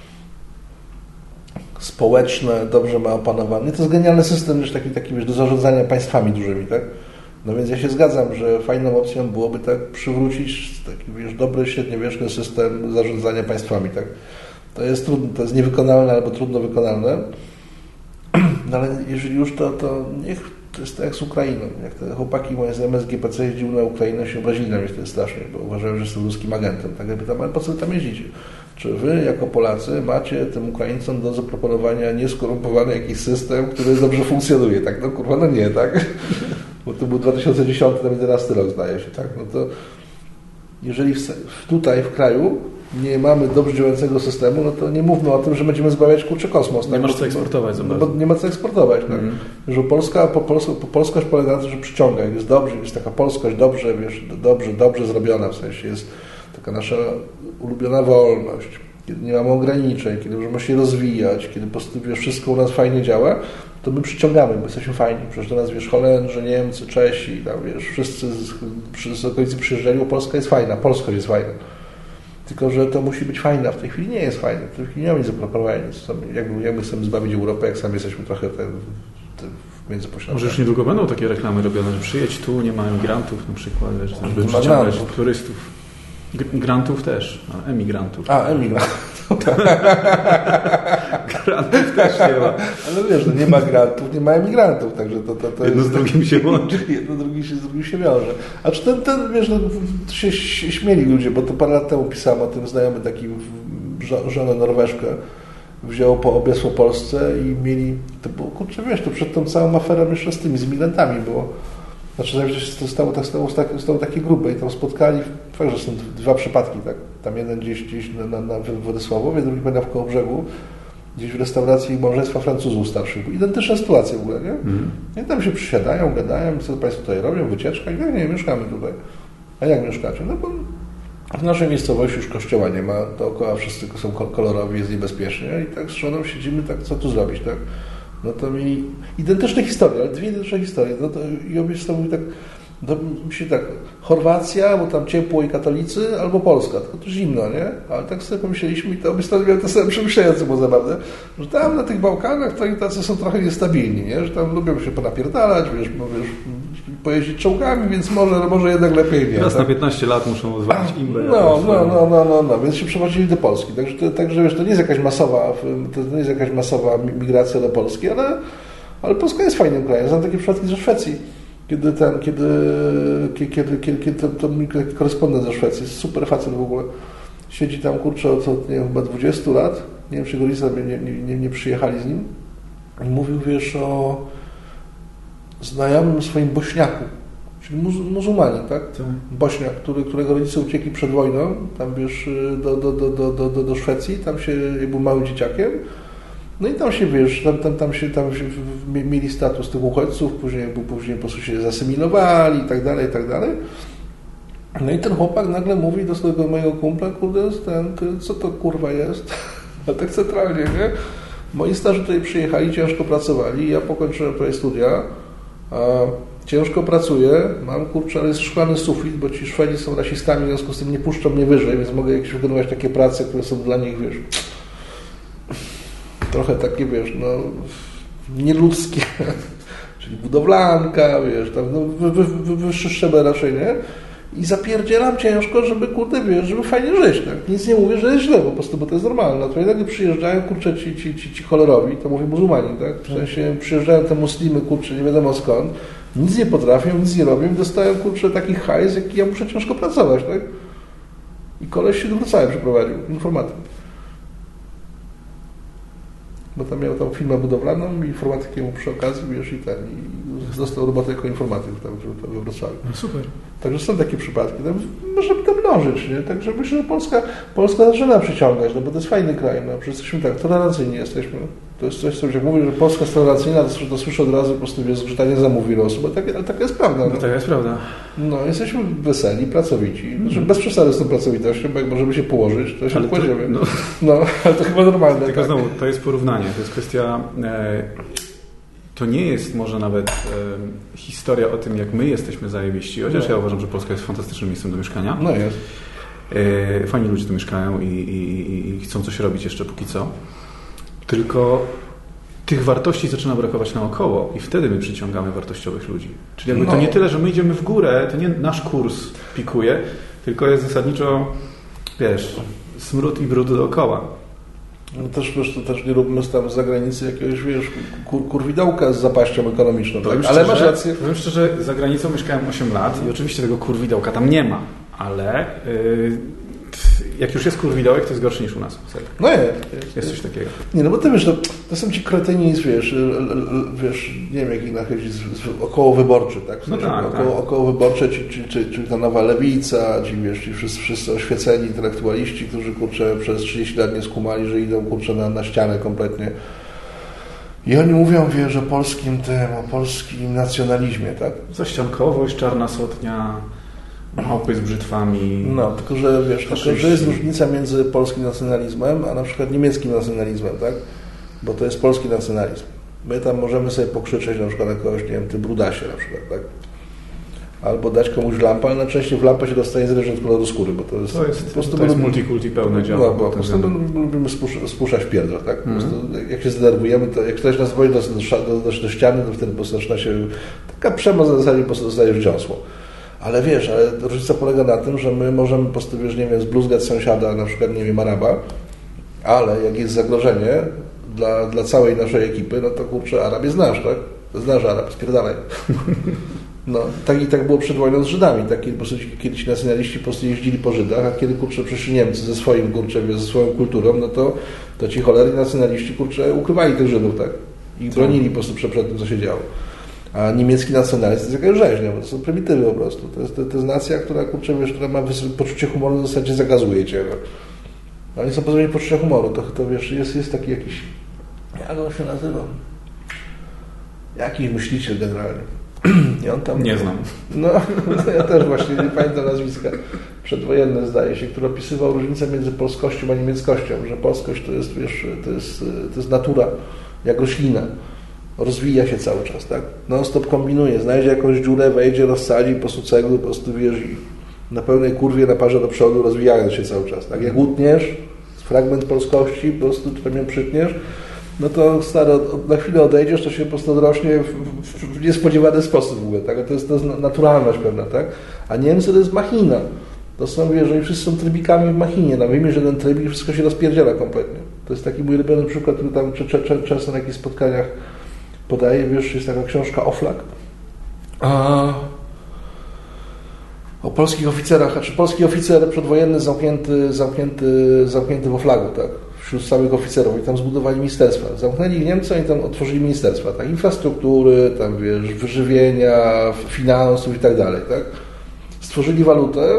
Speaker 2: społeczne, dobrze ma opanowane. To jest genialny system, wiesz, taki, taki wiesz, do zarządzania państwami dużymi, tak? No więc ja się zgadzam, że fajną opcją byłoby tak przywrócić taki, wiesz, dobry, średniowieczny system zarządzania państwami, tak? To jest trudne, to jest niewykonalne albo trudno wykonalne, no ale jeżeli już to, to niech to jest tak jak z Ukrainą. Jak te chłopaki moje znajome z G P C jeździły na Ukrainę, się obrazili na mnie wtedy strasznie, bo uważają, że jestem ruskim agentem. Tak jakby tam, ale po co wy tam jeździcie? Czy wy jako Polacy macie tym Ukraińcom do zaproponowania nieskorumpowany jakiś system, który dobrze funkcjonuje? Tak, no kurwa, no nie, tak? Bo to był dwa tysiące dziesiąty, tam jedenasty rok zdaje się, tak? No to jeżeli w, tutaj w kraju nie mamy dobrze działającego systemu, no to nie mówmy o tym, że będziemy zbawiać kurczę kosmos.
Speaker 1: Nie
Speaker 2: tak?
Speaker 1: masz co eksportować.
Speaker 2: No, bo nie ma co eksportować. Tak? Mm. Że Polska, po, Polska, po polskość polega na tym, że przyciąga. Jest dobrze, jest taka polskość dobrze, wiesz, dobrze, dobrze zrobiona, w sensie jest taka nasza ulubiona wolność, kiedy nie mamy ograniczeń, kiedy możemy się rozwijać, kiedy po prostu wiesz, wszystko u nas fajnie działa, to my przyciągamy, bo jesteśmy fajni. Przecież do nas, wiesz, Holendrzy, Niemcy, Czesi, tam, wiesz, wszyscy z, z okolicy przyjeżdżali, bo Polska jest fajna, polskość jest fajna. Tylko że to musi być fajne, a w tej chwili nie jest fajne. W tej chwili nie mamy nic zaproponowania. Jakby, jakby chcemy zbawić Europę, jak sami jesteśmy trochę ten, ten między pośladkami.
Speaker 1: Może już niedługo będą takie reklamy robione, że przyjedź tu, nie ma emigrantów na przykład, żeby przyciągać turystów. Grantów też, a emigrantów.
Speaker 2: A, emigrantów.
Speaker 1: Grantów też nie ma.
Speaker 2: Ale wiesz, no nie ma grantów, nie ma emigrantów, także to, to, to
Speaker 1: jedno
Speaker 2: jest...
Speaker 1: z drugim się łączy.
Speaker 2: Jedno drugi się, z drugim się wiąże. A czy ten, ten wiesz, no, się śmieli ludzie, bo to parę lat temu pisałem o tym, znajomy taki żonę Norweszkę wziął po obiesło Polsce i mieli, to było, kurczę, wiesz, to przed tą całą aferą jeszcze z tymi, z imigrantami było. Znaczy, że stało, tak, stało, stało takie grupy i tam spotkali, fakt, że są dwa przypadki, tak? Tam jeden gdzieś, gdzieś na, na, na Władysławowie, drugi będę w Kołobrzegu, gdzieś w restauracji małżeństwa Francuzów starszych. Identyczna sytuacja w ogóle, nie? Mm. I tam się przysiadają, gadają, co Państwo tutaj robią, wycieczka i tak, nie, mieszkamy tutaj. A jak mieszkacie? No bo w naszej miejscowości już kościoła nie ma, dookoła wszyscy są kolorowi, jest niebezpiecznie i tak z żoną siedzimy, tak, co tu zrobić, tak? No to mieli identyczne historie, ale dwie identyczne historie. No to, i obie są tak, to myśli tak, Chorwacja, bo tam ciepło i katolicy, albo Polska, tylko to zimno, nie? Ale tak sobie pomyśleliśmy i to obie strony miały te same przemyślenia, co było zabawne, że tam na tych Bałkanach to i tacy są trochę niestabilni, nie? Że tam lubią się ponapierdalać, wiesz, bo, wiesz pojeździć czołgami, więc może, może jednak lepiej nie.
Speaker 1: Raz
Speaker 2: tak?
Speaker 1: na piętnaście lat muszą odwalić imbę.
Speaker 2: No, no, no, no, no, no, więc się przeprowadzili do Polski. Także, to, także wiesz, to nie jest jakaś masowa, to nie jest jakaś masowa migracja do Polski, ale, ale Polska jest fajnym krajem. Znam takie przypadki ze Szwecji, kiedy ten, kiedy, kiedy, kiedy, kiedy, kiedy to, to taki korespondent ze Szwecji, jest super facet w ogóle, siedzi tam, kurczę, od, nie wiem, chyba dwudziestu lat, nie wiem, czy go nie, nie, nie, nie przyjechali z nim, i mówił, wiesz, o znajomym swoim Bośniaku, czyli muzu, muzułmanin, tak? tak? Bośniak, który, którego rodzice uciekli przed wojną, tam wiesz, do, do, do, do, do, do Szwecji, tam się, jak był małym dzieciakiem, No i tam się, wiesz, tam, tam, tam się, tam się mieli status tych uchodźców, później, później po prostu się zasymilowali i tak dalej, i tak dalej. No i ten chłopak nagle mówi do swojego mojego kumpla, kurde, ten, ty, co to kurwa jest? A tak centralnie, nie? Moi starzy tutaj przyjechali, ciężko pracowali, ja pokończyłem tutaj studia, a ciężko pracuję, mam, kurczę, ale jest szklany sufit, bo ci Szwedzi są rasistami, w związku z tym nie puszczą mnie wyżej, więc mogę jakieś wykonywać takie prace, które są dla nich, wiesz, trochę takie, wiesz, no, nieludzkie, czyli budowlanka, wiesz, tam, no, wy, wy, wy, wyższy szczebel raczej, nie? I zapierdzielam ciężko, żeby, kurde, wiesz, żeby fajnie żyć, tak? Nic nie mówię, że jest źle, po prostu, bo to jest normalne. To jednak przyjeżdżają, kurczę, ci, ci, ci, ci cholerowi, to mówię muzułmani, tak? W sensie przyjeżdżają te muslimy, kurczę, nie wiadomo skąd, nic nie potrafią, nic nie robią i dostają, kurczę, taki hajs, jaki ja muszę ciężko pracować, tak? I koleś się do Wrocławia przeprowadził, informatyk. Bo tam miał tą firmę budowlaną i informatykiem mu przy okazji, wiesz, i ten, i dostał robotę jako informatyk tam we Wrocławiu.
Speaker 1: No super.
Speaker 2: Także są takie przypadki. Tam można by to mnożyć, nie? Także myślę, że Polska, Polska zaczyna przyciągać, no bo to jest fajny kraj, no przecież jesteśmy tak, tolerancyjni jesteśmy. To jest coś, co jak mówię, że Polska jest tolerancyjna, to, to słyszę od razu po prostu, wiesz, zgrzytanie zębów wielu osób, ale taka, ale taka jest prawda.
Speaker 1: No, no taka jest prawda.
Speaker 2: No, jesteśmy weseli, pracowici. Znaczy, bez przesady z tą pracowitością, bo jak możemy się położyć, to się kładziemy. No. no, ale to chyba normalne.
Speaker 1: Tylko
Speaker 2: tak.
Speaker 1: znowu, to jest porównanie, to jest kwestia... E, to nie jest może nawet e, historia o tym, jak my jesteśmy zajebiści, chociaż no. ja uważam, że Polska jest fantastycznym miejscem do mieszkania.
Speaker 2: No jest.
Speaker 1: E, fajni ludzie tu mieszkają i, i, i chcą coś robić jeszcze póki co. Tylko tych wartości zaczyna brakować naokoło i wtedy my przyciągamy wartościowych ludzi. Czyli jakby no. to nie tyle, że my idziemy w górę, to nie nasz kurs pikuje, tylko jest zasadniczo, wiesz, smród i brud dookoła.
Speaker 2: No też, wiesz, to też nie róbmy tam z zagranicy jakiegoś, wiesz, kur, kurwidełka z zapaścią ekonomiczną. Tak? Ale
Speaker 1: szczerze,
Speaker 2: masz rację.
Speaker 1: Powiem szczerze, za granicą mieszkałem osiem lat i oczywiście tego kurwidełka tam nie ma, ale yy, jak już jest kurwidołek, to jest gorszy niż u nas. Serio.
Speaker 2: No jest,
Speaker 1: jest. Jest coś takiego.
Speaker 2: Nie, no bo ty wiesz, to, to są ci kretyni, wiesz, wiesz, nie wiem jak ich nachodzić, okołowyborczy, tak? W sensie,
Speaker 1: no tak,
Speaker 2: około,
Speaker 1: tak.
Speaker 2: Okołowyborcze, czyli, czyli, czyli, czyli ta nowa lewica, ci, wiesz, ci wszyscy, wszyscy oświeceni intelektualiści, którzy, kurczę, przez trzydzieści lat nie skumali, że idą, kurczę, na, na ścianę kompletnie. I oni mówią, wiesz, o polskim tym, o polskim nacjonalizmie, tak?
Speaker 1: Zaściankowość, czarna sotnia, małpy z brzytwami.
Speaker 2: No, tylko że wiesz, tylko, że jest różnica między polskim nacjonalizmem, a na przykład niemieckim nacjonalizmem, tak? Bo to jest polski nacjonalizm. My tam możemy sobie pokrzyczeć na przykład na kogoś, nie wiem, ty brudasie na przykład, tak? Albo dać komuś lampę, ale najczęściej w lampę się dostaje zależnie od koloru skóry, bo to jest...
Speaker 1: To jest, po prostu to jest multikulti pełne działa.
Speaker 2: No, bo po prostu lubimy spuszczać pierdol, tak? Po prostu, mm. jak się zdenerwujemy, to jak ktoś nas woli do, do, do, do ściany, to wtedy po prostu zaczyna się taka przemoc na zasadzie po prostu dostajesz dziąsło. Ale wiesz, ale różnica polega na tym, że my możemy po prostu, wiesz, nie wiem, zbluzgać sąsiada, na przykład, nie wiem, Araba, ale jak jest zagrożenie dla, dla całej naszej ekipy, no to kurczę, Arab jest nasz, tak? Znasz Arab, spierdalaj. No, tak i tak było przed wojną z Żydami, tak? Kiedy po prostu kiedyś nacjonaliści po prostu jeździli po Żydach, a kiedy, kurczę, przyszli Niemcy ze swoim, kurczę, ze swoją kulturą, no to, to ci cholerni nacjonaliści, kurczę, ukrywali tych Żydów, tak? I bronili po prostu przed, przed tym, co się działo. A niemiecki nacjonalizm to jest jakaś rzeźnia, bo to są prymitywy po prostu. To jest, to, to jest nacja, która, kurczę, wiesz, która ma poczucie humoru, w zasadzie zakazuje cię. No. Oni są pozbawieni poczucia humoru. To, to wiesz, jest, jest taki jakiś... Jak on się nazywa? Jakiś myśliciel generalnie. I on tam...
Speaker 1: Nie znam.
Speaker 2: No, ja też właśnie nie pamiętam nazwiska. Przedwojenne, zdaje się, który opisywał różnicę między polskością a niemieckością, że polskość to jest, wiesz, to jest, to jest natura, jak roślina. Rozwija się cały czas, tak? Non-stop kombinuje, znajdzie jakąś dziurę, wejdzie, rozsadzi, po prostu cegły, po prostu wiesz, na pełnej kurwie naparza do przodu, rozwijając się cały czas, tak? Jak utniesz, fragment polskości, po prostu tam ją przytniesz, no to stary, na chwilę odejdziesz, to się po prostu odrośnie w, w, w niespodziewany sposób w ogóle, tak? To jest, to jest naturalność pewna, tak? A Niemcy to jest machina. To są, wiesz, oni wszyscy są trybikami w machinie. Na wyjmie, że ten trybik, wszystko się rozpierdziela kompletnie. To jest taki mój ulubiony przykład, który tam często na jakichś spotkaniach podaję, wiesz, jest taka książka Oflak a, o polskich oficerach, znaczy polski oficer przedwojenny zamknięty, zamknięty, zamknięty w Oflagu, tak, wśród samych oficerów i tam zbudowali ministerstwa. Zamknęli Niemcy i tam otworzyli ministerstwa, tak, infrastruktury, tam wiesz, wyżywienia, finansów i tak dalej, tak. Stworzyli walutę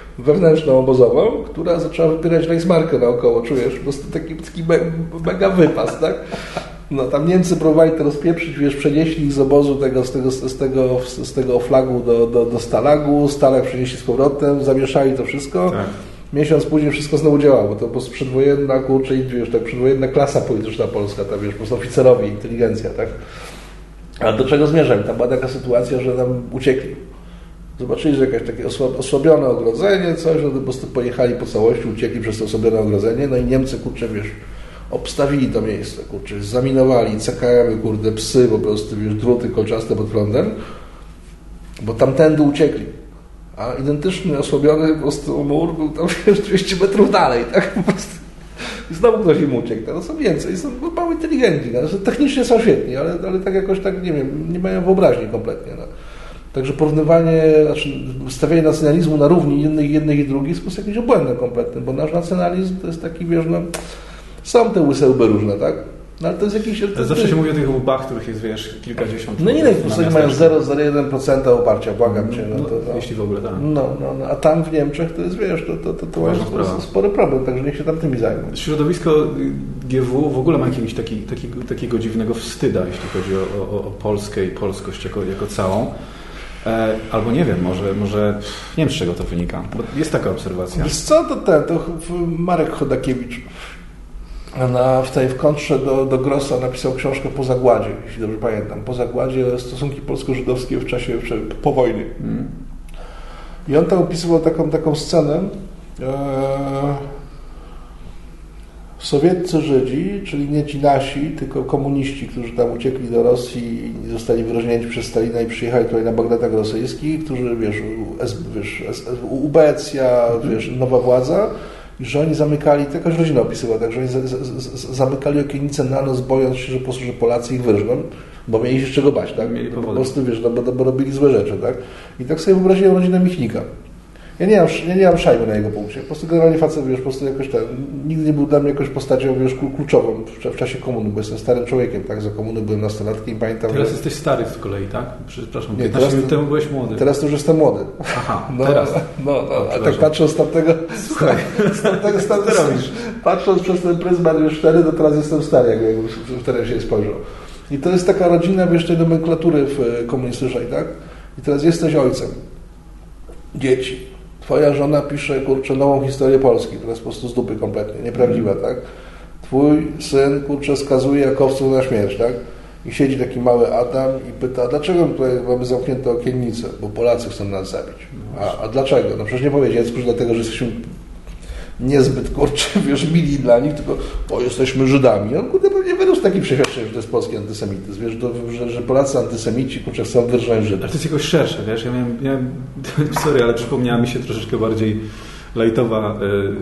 Speaker 2: wewnętrzną obozową, która zaczęła wypierać Reichsmarkę naokoło, czujesz? Po prostu taki, taki mega wypas, tak? No tam Niemcy próbowali to rozpieprzyć, wiesz, przenieśli ich z obozu tego, z tego, z tego, z tego flagu do, do, do Stalagu, Stalag przenieśli z powrotem, zamieszali to wszystko. Tak. Miesiąc później wszystko znowu działało, bo to po prostu przedwojenna, kurczę, wiesz, tak, przedwojenna klasa polityczna polska, ta, wiesz, po prostu oficerowie, inteligencja, tak? A do czego zmierzam? Tam była taka sytuacja, że tam uciekli. Zobaczyli, że jakieś takie osłabione ogrodzenie, coś, że po prostu pojechali po całości, uciekli przez to osłabione ogrodzenie, no i Niemcy, kurczę, wiesz, obstawili to miejsce, kurczę, zaminowali C K M-y, kurde, psy, po prostu, wiesz, druty kolczaste pod prądem, bo tamtędy uciekli. A identyczny, osłabiony po prostu mur był tam, wiesz, dwieście metrów dalej, tak, po prostu. I znowu ktoś im uciekł, no są więcej, są mało inteligentni, no. Technicznie są świetni, ale, ale tak jakoś tak, nie wiem, nie mają wyobraźni kompletnie, no. Także porównywanie, znaczy stawianie nacjonalizmu na równi jednych, jednych i drugich jest po prostu jakimś obłędem kompletnym, bo nasz nacjonalizm to jest taki, wiesz, no, są te łyse łby różne, tak? No, ale to jest jakiś... To,
Speaker 1: Zawsze to... się mówi o tych łbach, których jest, wiesz, kilkadziesiąt...
Speaker 2: No nie, no, po prostu mają zero przecinek jeden procent oparcia, błagam Cię. No,
Speaker 1: no,
Speaker 2: to, no.
Speaker 1: Jeśli w ogóle, tak.
Speaker 2: No, no, no, a tam w Niemczech to jest, wiesz, to, to, to, to jest spory problem, także niech się tam tymi zajmą.
Speaker 1: Środowisko G W w ogóle ma jakiegoś taki, takiego, takiego dziwnego wstyda, jeśli chodzi o, o, o Polskę i polskość jako, jako całą. E, albo nie wiem, może, może nie wiem, z czego to wynika, bo jest taka obserwacja.
Speaker 2: Wiesz co, to ten, to Marek Chodakiewicz na, w tej w kontrze do, do Grossa napisał książkę Po zagładzie, jeśli dobrze pamiętam. Po zagładzie stosunki polsko-żydowskie w czasie po wojnie. Hmm. I on tam opisywał taką, taką scenę. E, sowieccy Żydzi, czyli nie ci nasi, tylko komuniści, którzy tam uciekli do Rosji i zostali wyróżnieni przez Stalina i przyjechali tutaj na bagnetach rosyjskich, którzy, wiesz, wiesz ubecja, wiesz, nowa władza, i że oni zamykali, to jakaś rodzina opisywała, tak, że oni z, z, z, zamykali okiennice na noc, bojąc się, że po prostu, że Polacy ich wyrżną, bo mieli się czego bać, tak?
Speaker 1: Mieli
Speaker 2: po prostu, wiesz, no, bo, bo robili złe rzeczy, tak? I tak sobie wyobraziłem rodzinę Michnika. Ja nie mam, ja nie mam szajby na jego punkcie. Po prostu generalnie facet, wiesz, po prostu jakoś ten, nigdy nie był dla mnie jakąś postacią, wiesz, kluczową w, w czasie komuny, bo jestem starym człowiekiem, tak? Za komuny byłem nastolatkiem i pamiętam...
Speaker 1: Teraz
Speaker 2: że...
Speaker 1: jesteś stary z kolei, tak? Przepraszam,
Speaker 2: nie,
Speaker 1: piętnaście minut temu byłeś młody.
Speaker 2: Teraz to już jestem młody.
Speaker 1: Aha,
Speaker 2: no,
Speaker 1: teraz.
Speaker 2: No, no, a tak patrząc z tamtego... Słuchaj, z tamtego, z tamtego, patrząc przez ten pryzmat, wiesz, wtedy, to teraz jestem stary, jakbym wtedy się spojrzał. I to jest taka rodzina, wiesz, tej nomenklatury komunistycznej, tak? I teraz jesteś ojcem. Dzieci. Twoja żona pisze, kurczę, nową historię Polski, która jest po prostu z dupy kompletnie, nieprawdziwa, tak? Twój syn, kurczę, skazuje Jakowców na śmierć, tak? I siedzi taki mały Adam i pyta, dlaczego tutaj mamy zamknięte okiennice? Bo Polacy chcą nas zabić. A, a dlaczego? No przecież nie powie dziecku, że dlatego, że jesteśmy niezbyt, kurczę, wiesz, mili dla nich, tylko bo jesteśmy Żydami. On, kurde, pewnie wyrósł taki przeświadczenie, że to jest polski antysemityzm, wiesz, to, że, że Polacy antysemici, kurczę, chcą wyrżnąć Żydów.
Speaker 1: Ale to jest jakoś szersze, wiesz, ja miałem, miałem sorry, ale przypomniała mi się troszeczkę bardziej lajtowa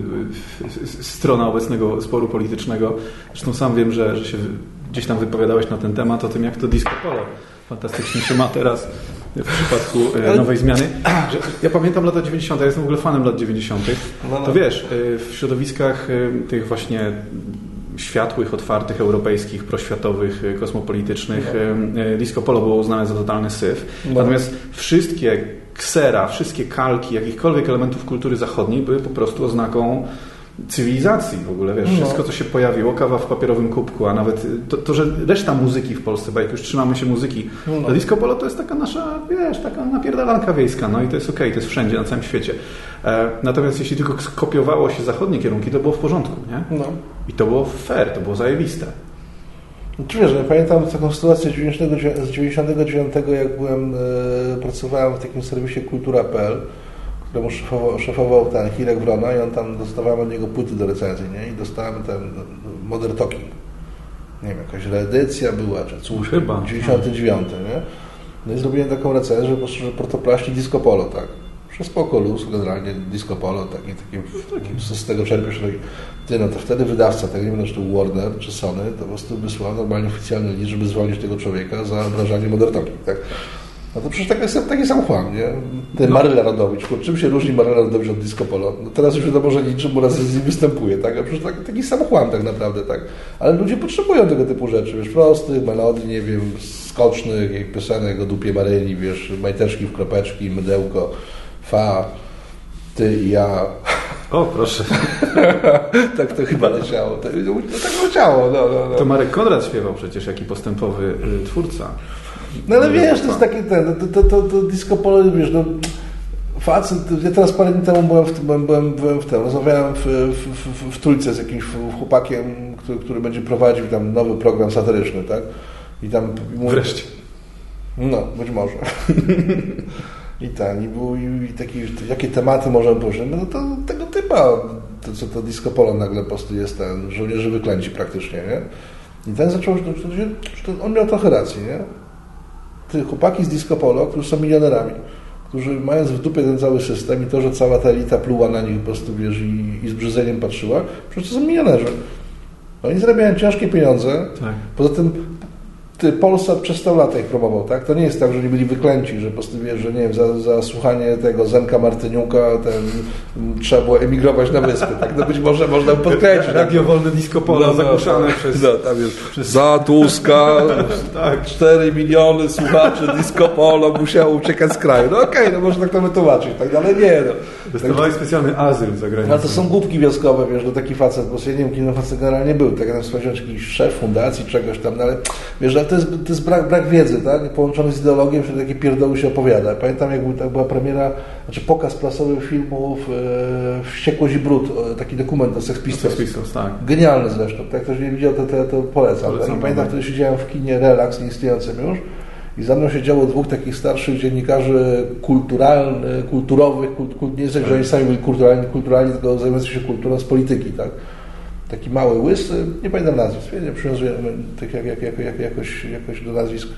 Speaker 1: y, strona obecnego sporu politycznego. Zresztą sam wiem, że, że się gdzieś tam wypowiadałeś na ten temat, o tym, jak to disco polo fantastycznie się ma teraz w przypadku y, nowej zmiany. Że, ja pamiętam lata dziewięćdziesiąte, ja jestem w ogóle fanem lat dziewięćdziesiątych. No, no. To wiesz, y, w środowiskach y, tych właśnie światłych, otwartych, europejskich, proświatowych, kosmopolitycznych no. disco polo było uznane za totalny syf. No. Natomiast wszystkie ksera, wszystkie kalki jakichkolwiek elementów kultury zachodniej były po prostu oznaką cywilizacji w ogóle, wiesz, no. Wszystko, co się pojawiło, kawa w papierowym kubku, a nawet to, to że reszta muzyki w Polsce, bo jak już trzymamy się muzyki, no. to disco polo to jest taka nasza, wiesz, taka napierdalanka wiejska, no i to jest okej, okay, to jest wszędzie, na całym świecie. E, natomiast jeśli tylko skopiowało się zachodnie kierunki, to było w porządku, nie? No. I to było fair, to było zajebiste.
Speaker 2: Czy wiesz, ja pamiętam taką sytuację z dziewięćdziesiątego dziewiątego, jak byłem, e, pracowałem w takim serwisie kultura kropka p l, któremu szefował, szefował ten Hirek Wrona i on tam dostawałem od niego płyty do recenzji, nie? I dostałem ten Modern Talking. Nie wiem, jakaś reedycja była, czy coś.
Speaker 1: Chyba.
Speaker 2: dziewięćdziesiąty dziewiąty, nie? No i zrobiłem taką recenzję, że, że protoplaści disco polo, tak? Że spoko, luz, generalnie disco polo, taki, taki, z tego czerpiesz. Ty, no to wtedy wydawca, tak nie wiem, czy to Warner, czy Sony, to po prostu wysłał normalnie oficjalny list, żeby zwolnić tego człowieka za obrażanie Modern Talking, tak? No to przecież taki, taki sam chłam, nie? Ten no. Maryla Rodowicz, czym się różni Maryla Rodowicz od disco polo? No teraz już wiadomo, że niczym mu raz z nim występuje, tak? A przecież taki, taki sam chłam tak naprawdę, tak? Ale ludzie potrzebują tego typu rzeczy, wiesz, prostych, melodii, nie wiem, skocznych, jak piosenek o dupie Maryli, wiesz, majteczki w kropeczki, mydełko, fa. ty i ja.
Speaker 1: O, proszę.
Speaker 2: Tak to chyba leciało. Tak, no, tak leciało. No, no, no.
Speaker 1: To Marek Konrad śpiewał przecież, jaki postępowy y, twórca.
Speaker 2: No ale wiesz, to jest taki ten, to, to, to, to disco polo, wiesz, no facet, ja teraz parę dni temu byłem w, byłem, byłem, byłem w tym, rozmawiałem w, w, w, w Trójce z jakimś chłopakiem, który, który będzie prowadził tam nowy program satyryczny, tak? I tam...
Speaker 1: Wreszcie.
Speaker 2: No, być może. I tak, i, był, i taki, jakie tematy możemy poruszyć? No to tego typa, to, co to disco polo nagle po prostu jest ten, żołnierzy wyklęci praktycznie, nie? I ten zaczął, że on miał trochę racji, nie? Te chłopaki z disco polo, którzy są milionerami, którzy mając w dupie ten cały system i to, że cała ta elita pluła na nich po prostu, wiesz, i, i z brzydzeniem patrzyła, przecież to są milionerzy. Oni zarabiają ciężkie pieniądze, tak. Poza tym ty, Polsat przez sto lat ich promował, tak? To nie jest tak, że oni byli wyklęci, że po prostu wiesz, że nie wiem, za, za słuchanie tego Zenka Martyniuka ten, trzeba było emigrować na wyspę, tak? No być może można podkręcić.
Speaker 1: Radio Wolne Disco Polo no, zagłuszane no, przez...
Speaker 2: No, tam jest przez... Za Tuska, tak. cztery miliony słuchaczy Disco Polo musiało uciekać z kraju. No okej, okay, no można tak to wytłumaczyć, tak? Ale nie, no.
Speaker 1: Dostawali tak, specjalny azyl za granicą.
Speaker 2: No to są głupki wioskowe, wiesz, no taki facet, bo ja nie wiem, kim facet generalnie był, tak jak sprawdziłem, jakiś szef fundacji, czegoś tam, no ale wiesz, ale to jest, to jest brak, brak wiedzy, tak? Połączony z ideologią, że takie pierdoły się opowiada. Pamiętam, jak, był, jak była premiera, znaczy pokaz prasowy filmów e, Wściekłość i brud, taki dokument o Sex Pistols.
Speaker 1: Sex Pistols, tak.
Speaker 2: Genialny zresztą, tak? Ktoś nie widział, to, to, to polecam. polecam tak? I pamiętam, wtedy siedziałem w kinie Relax, nieistniejącym już, i za mną siedziało dwóch takich starszych dziennikarzy kulturalnych, kulturowych, kult, kult, nie jest tak, że oni sami byli kulturalni, kulturalni, tylko zajmujący się kulturą z polityki, tak? Taki mały, łysy, nie pamiętam nazwisk, nie przywiązuję tak jak, jak, jak, jak, jakoś, jakoś do nazwisk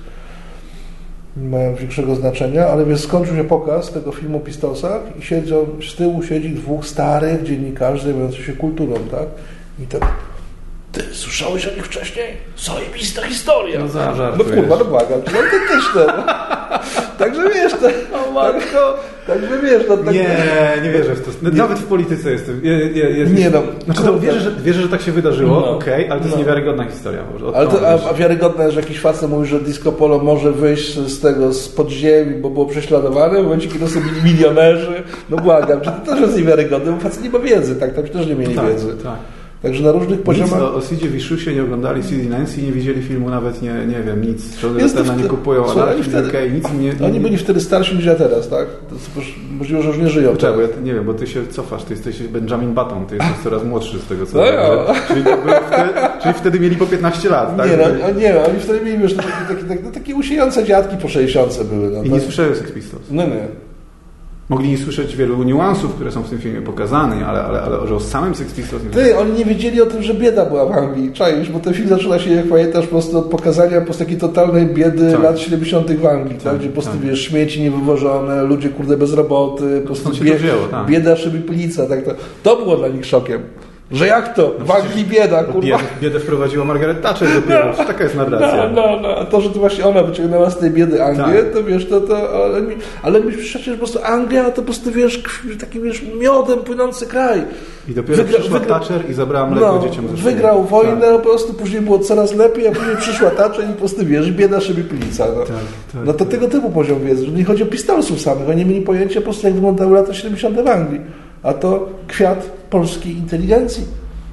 Speaker 2: nie mają większego znaczenia, ale wiesz, skończył się pokaz tego filmu o Pistolsach i siedzą, z tyłu siedzi dwóch starych dziennikarzy zajmujących się kulturą, tak? I tak, ty słyszałeś o nich wcześniej? Zajebista historia.
Speaker 1: No za żart.
Speaker 2: No kurwa, no błagam, no to też to. No. Także wiesz, to,
Speaker 1: o matko.
Speaker 2: Także wiesz, no tak.
Speaker 1: Nie, nie wierzę w to. Nawet w polityce jestem. Je, je, jest,
Speaker 2: nie no.
Speaker 1: Znaczy to wierzę, że, wierzę, że tak się wydarzyło, no, okej, okay, ale to jest no. niewiarygodna historia.
Speaker 2: Ale to, a, a wiarygodne, że jakiś facet mówi, że disco polo może wyjść z tego, z podziemi, bo było prześladowane, w momencie, kiedy to są milionerzy. No błagam, czy to też jest niewiarygodne, bo facet nie ma wiedzy, tak? Tam też nie mieli
Speaker 1: tak,
Speaker 2: wiedzy.
Speaker 1: Tak.
Speaker 2: Także na różnych poziomach...
Speaker 1: Nic o, o Sidzie Wiszusie nie oglądali, Sid i Nancy, nie widzieli filmu nawet, nie, nie wiem, nic. Żony Zaterna nie kupują, ale okay, nic nie, nie...
Speaker 2: Oni byli wtedy starsi niż ja teraz, tak? To jest możliwe, że już nie żyją.
Speaker 1: Czemu? Ja nie wiem, bo ty się cofasz, ty jesteś Benjamin Button, ty jesteś coraz młodszy z tego, co no ja. czyli, wtedy, czyli wtedy mieli po piętnaście lat, tak?
Speaker 2: Nie, no, nie, oni wtedy mieli już takie, takie, takie, no, takie usiejące dziadki po sześćdziesiątce były. No,
Speaker 1: I nie słyszeli o Sex Pistols?
Speaker 2: No nie.
Speaker 1: Mogli nie słyszeć wielu niuansów, które są w tym filmie pokazane, ale, ale, ale że o samym Sex Pistols nie
Speaker 2: Ty, oni nie wiedzieli o tym, że bieda była w Anglii. Czaisz, bo ten film zaczyna się, jak pamiętasz, po prostu od pokazania po prostu takiej totalnej biedy tak. lat siedemdziesiątych w Anglii, tak, tak? Gdzie po prostu tak. wiesz, śmieci niewywożone, ludzie kurde bez roboty, po prostu bie, wzięło, tak. bieda Szybyplica, tak to. To było dla nich szokiem. Że jak to? W Anglii bieda, kurwa.
Speaker 1: Biedę, biedę wprowadziła Margaret Thatcher dopiero. No, taka jest narracja.
Speaker 2: No, no, no. A to, że to właśnie ona wyciągnęła z tej biedy Anglię, tak. to wiesz, to, to ale, mi, ale mi przecież po prostu Anglia to po prostu, wiesz, taki, wiesz, miodem płynący kraj.
Speaker 1: I dopiero Wygra, przyszła wygra... Thatcher i zabrała mleko no, dzieciom ze szkoły.
Speaker 2: Wygrał wojnę, tak. po prostu później było coraz lepiej, a później przyszła Thatcher i po prostu, wiesz, bieda Szybyplica. No. Tak, tak, no to tak. tego typu poziom wiedzy, że nie chodzi o pistolsów samych, oni nie mieli pojęcia po prostu, jak wyglądały lata siedemdziesiąte w Anglii. A to kwiat polskiej inteligencji.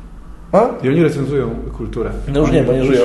Speaker 2: A?
Speaker 1: I oni recenzują kulturę.
Speaker 2: No już nie, bo nie żyją.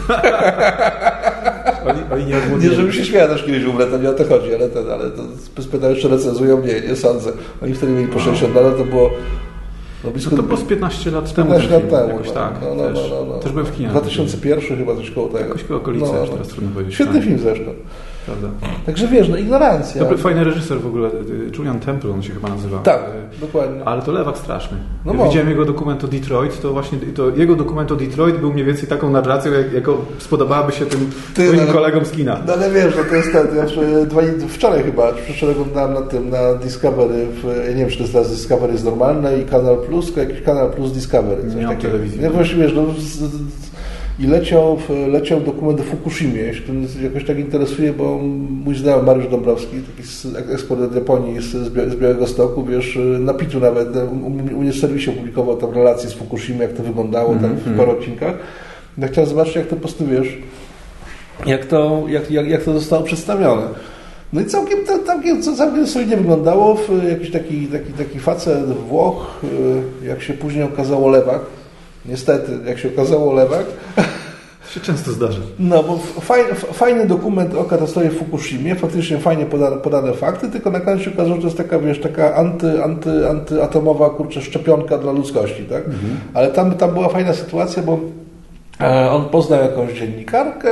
Speaker 1: oni, oni nie
Speaker 2: Nie, żeby się śmiać, też kiedyś umrę, to nie o to chodzi, ale, ten, ale to spytałem, czy recenzują? Nie, nie sądzę. Oni wtedy mieli po sześćdziesiąt lat, to było...
Speaker 1: No, blisko, to było z piętnaście lat temu.
Speaker 2: piętnaście lat temu.
Speaker 1: Jakoś tak.
Speaker 2: No, no,
Speaker 1: też,
Speaker 2: no, no, no.
Speaker 1: też byłem w kinie.
Speaker 2: dwa tysiące jeden chyba coś koło tego.
Speaker 1: Jakoś koło okolicy, no, no. teraz trudno powiedzieć.
Speaker 2: Świetny tak. film zresztą.
Speaker 1: Prawda.
Speaker 2: Także wiesz, no ignorancja.
Speaker 1: Dobry, fajny reżyser w ogóle, Julian Temple on się chyba nazywa.
Speaker 2: Tak, dokładnie.
Speaker 1: Ale to lewak straszny.
Speaker 2: No
Speaker 1: ja widziałem jego dokument o Detroit, to właśnie to jego dokument o Detroit był mniej więcej taką narracją, jak, jaką spodobałaby się tym Ty, twoim no, kolegom z kina.
Speaker 2: No ale wiesz, no to jest ten, ja dwa, wczoraj chyba, wczoraj oglądałem na tym, na Discovery, w, ja nie wiem, czy to jest teraz Discovery jest normalne i Kanal Plus, tylko jakiś Kanal Plus Discovery.
Speaker 1: Coś nie mam telewizji.
Speaker 2: Ja właśnie, wiesz, no, z, z, i leciał, leciał dokument o Fukushimie, się tym jakoś tak interesuje, bo mój znajomy Mariusz Dąbrowski, taki ekspert Japonii z, z Białegostoku, wiesz, na Pitu nawet, u mnie w serwisie publikował tam relacje z Fukushimy, jak to wyglądało mm-hmm. tam w paru odcinkach. Ja chciałem zobaczyć, jak to po prostu, wiesz, jak to, jak, jak, jak to zostało przedstawione. No i całkiem, całkiem, całkiem solidnie wyglądało. Jakiś taki, taki, taki facet Włoch, jak się później okazało lewak. Niestety, jak się okazało lewak.
Speaker 1: Się często zdarza.
Speaker 2: No, bo fajny, fajny dokument o katastrofie w Fukushimie, faktycznie fajnie podane, podane fakty, tylko na koniec się okazało, że to jest taka, wiesz, taka anty, anty, antyatomowa, kurczę, szczepionka dla ludzkości, tak? Mhm. Ale tam, tam była fajna sytuacja, bo e, on poznał jakąś dziennikarkę,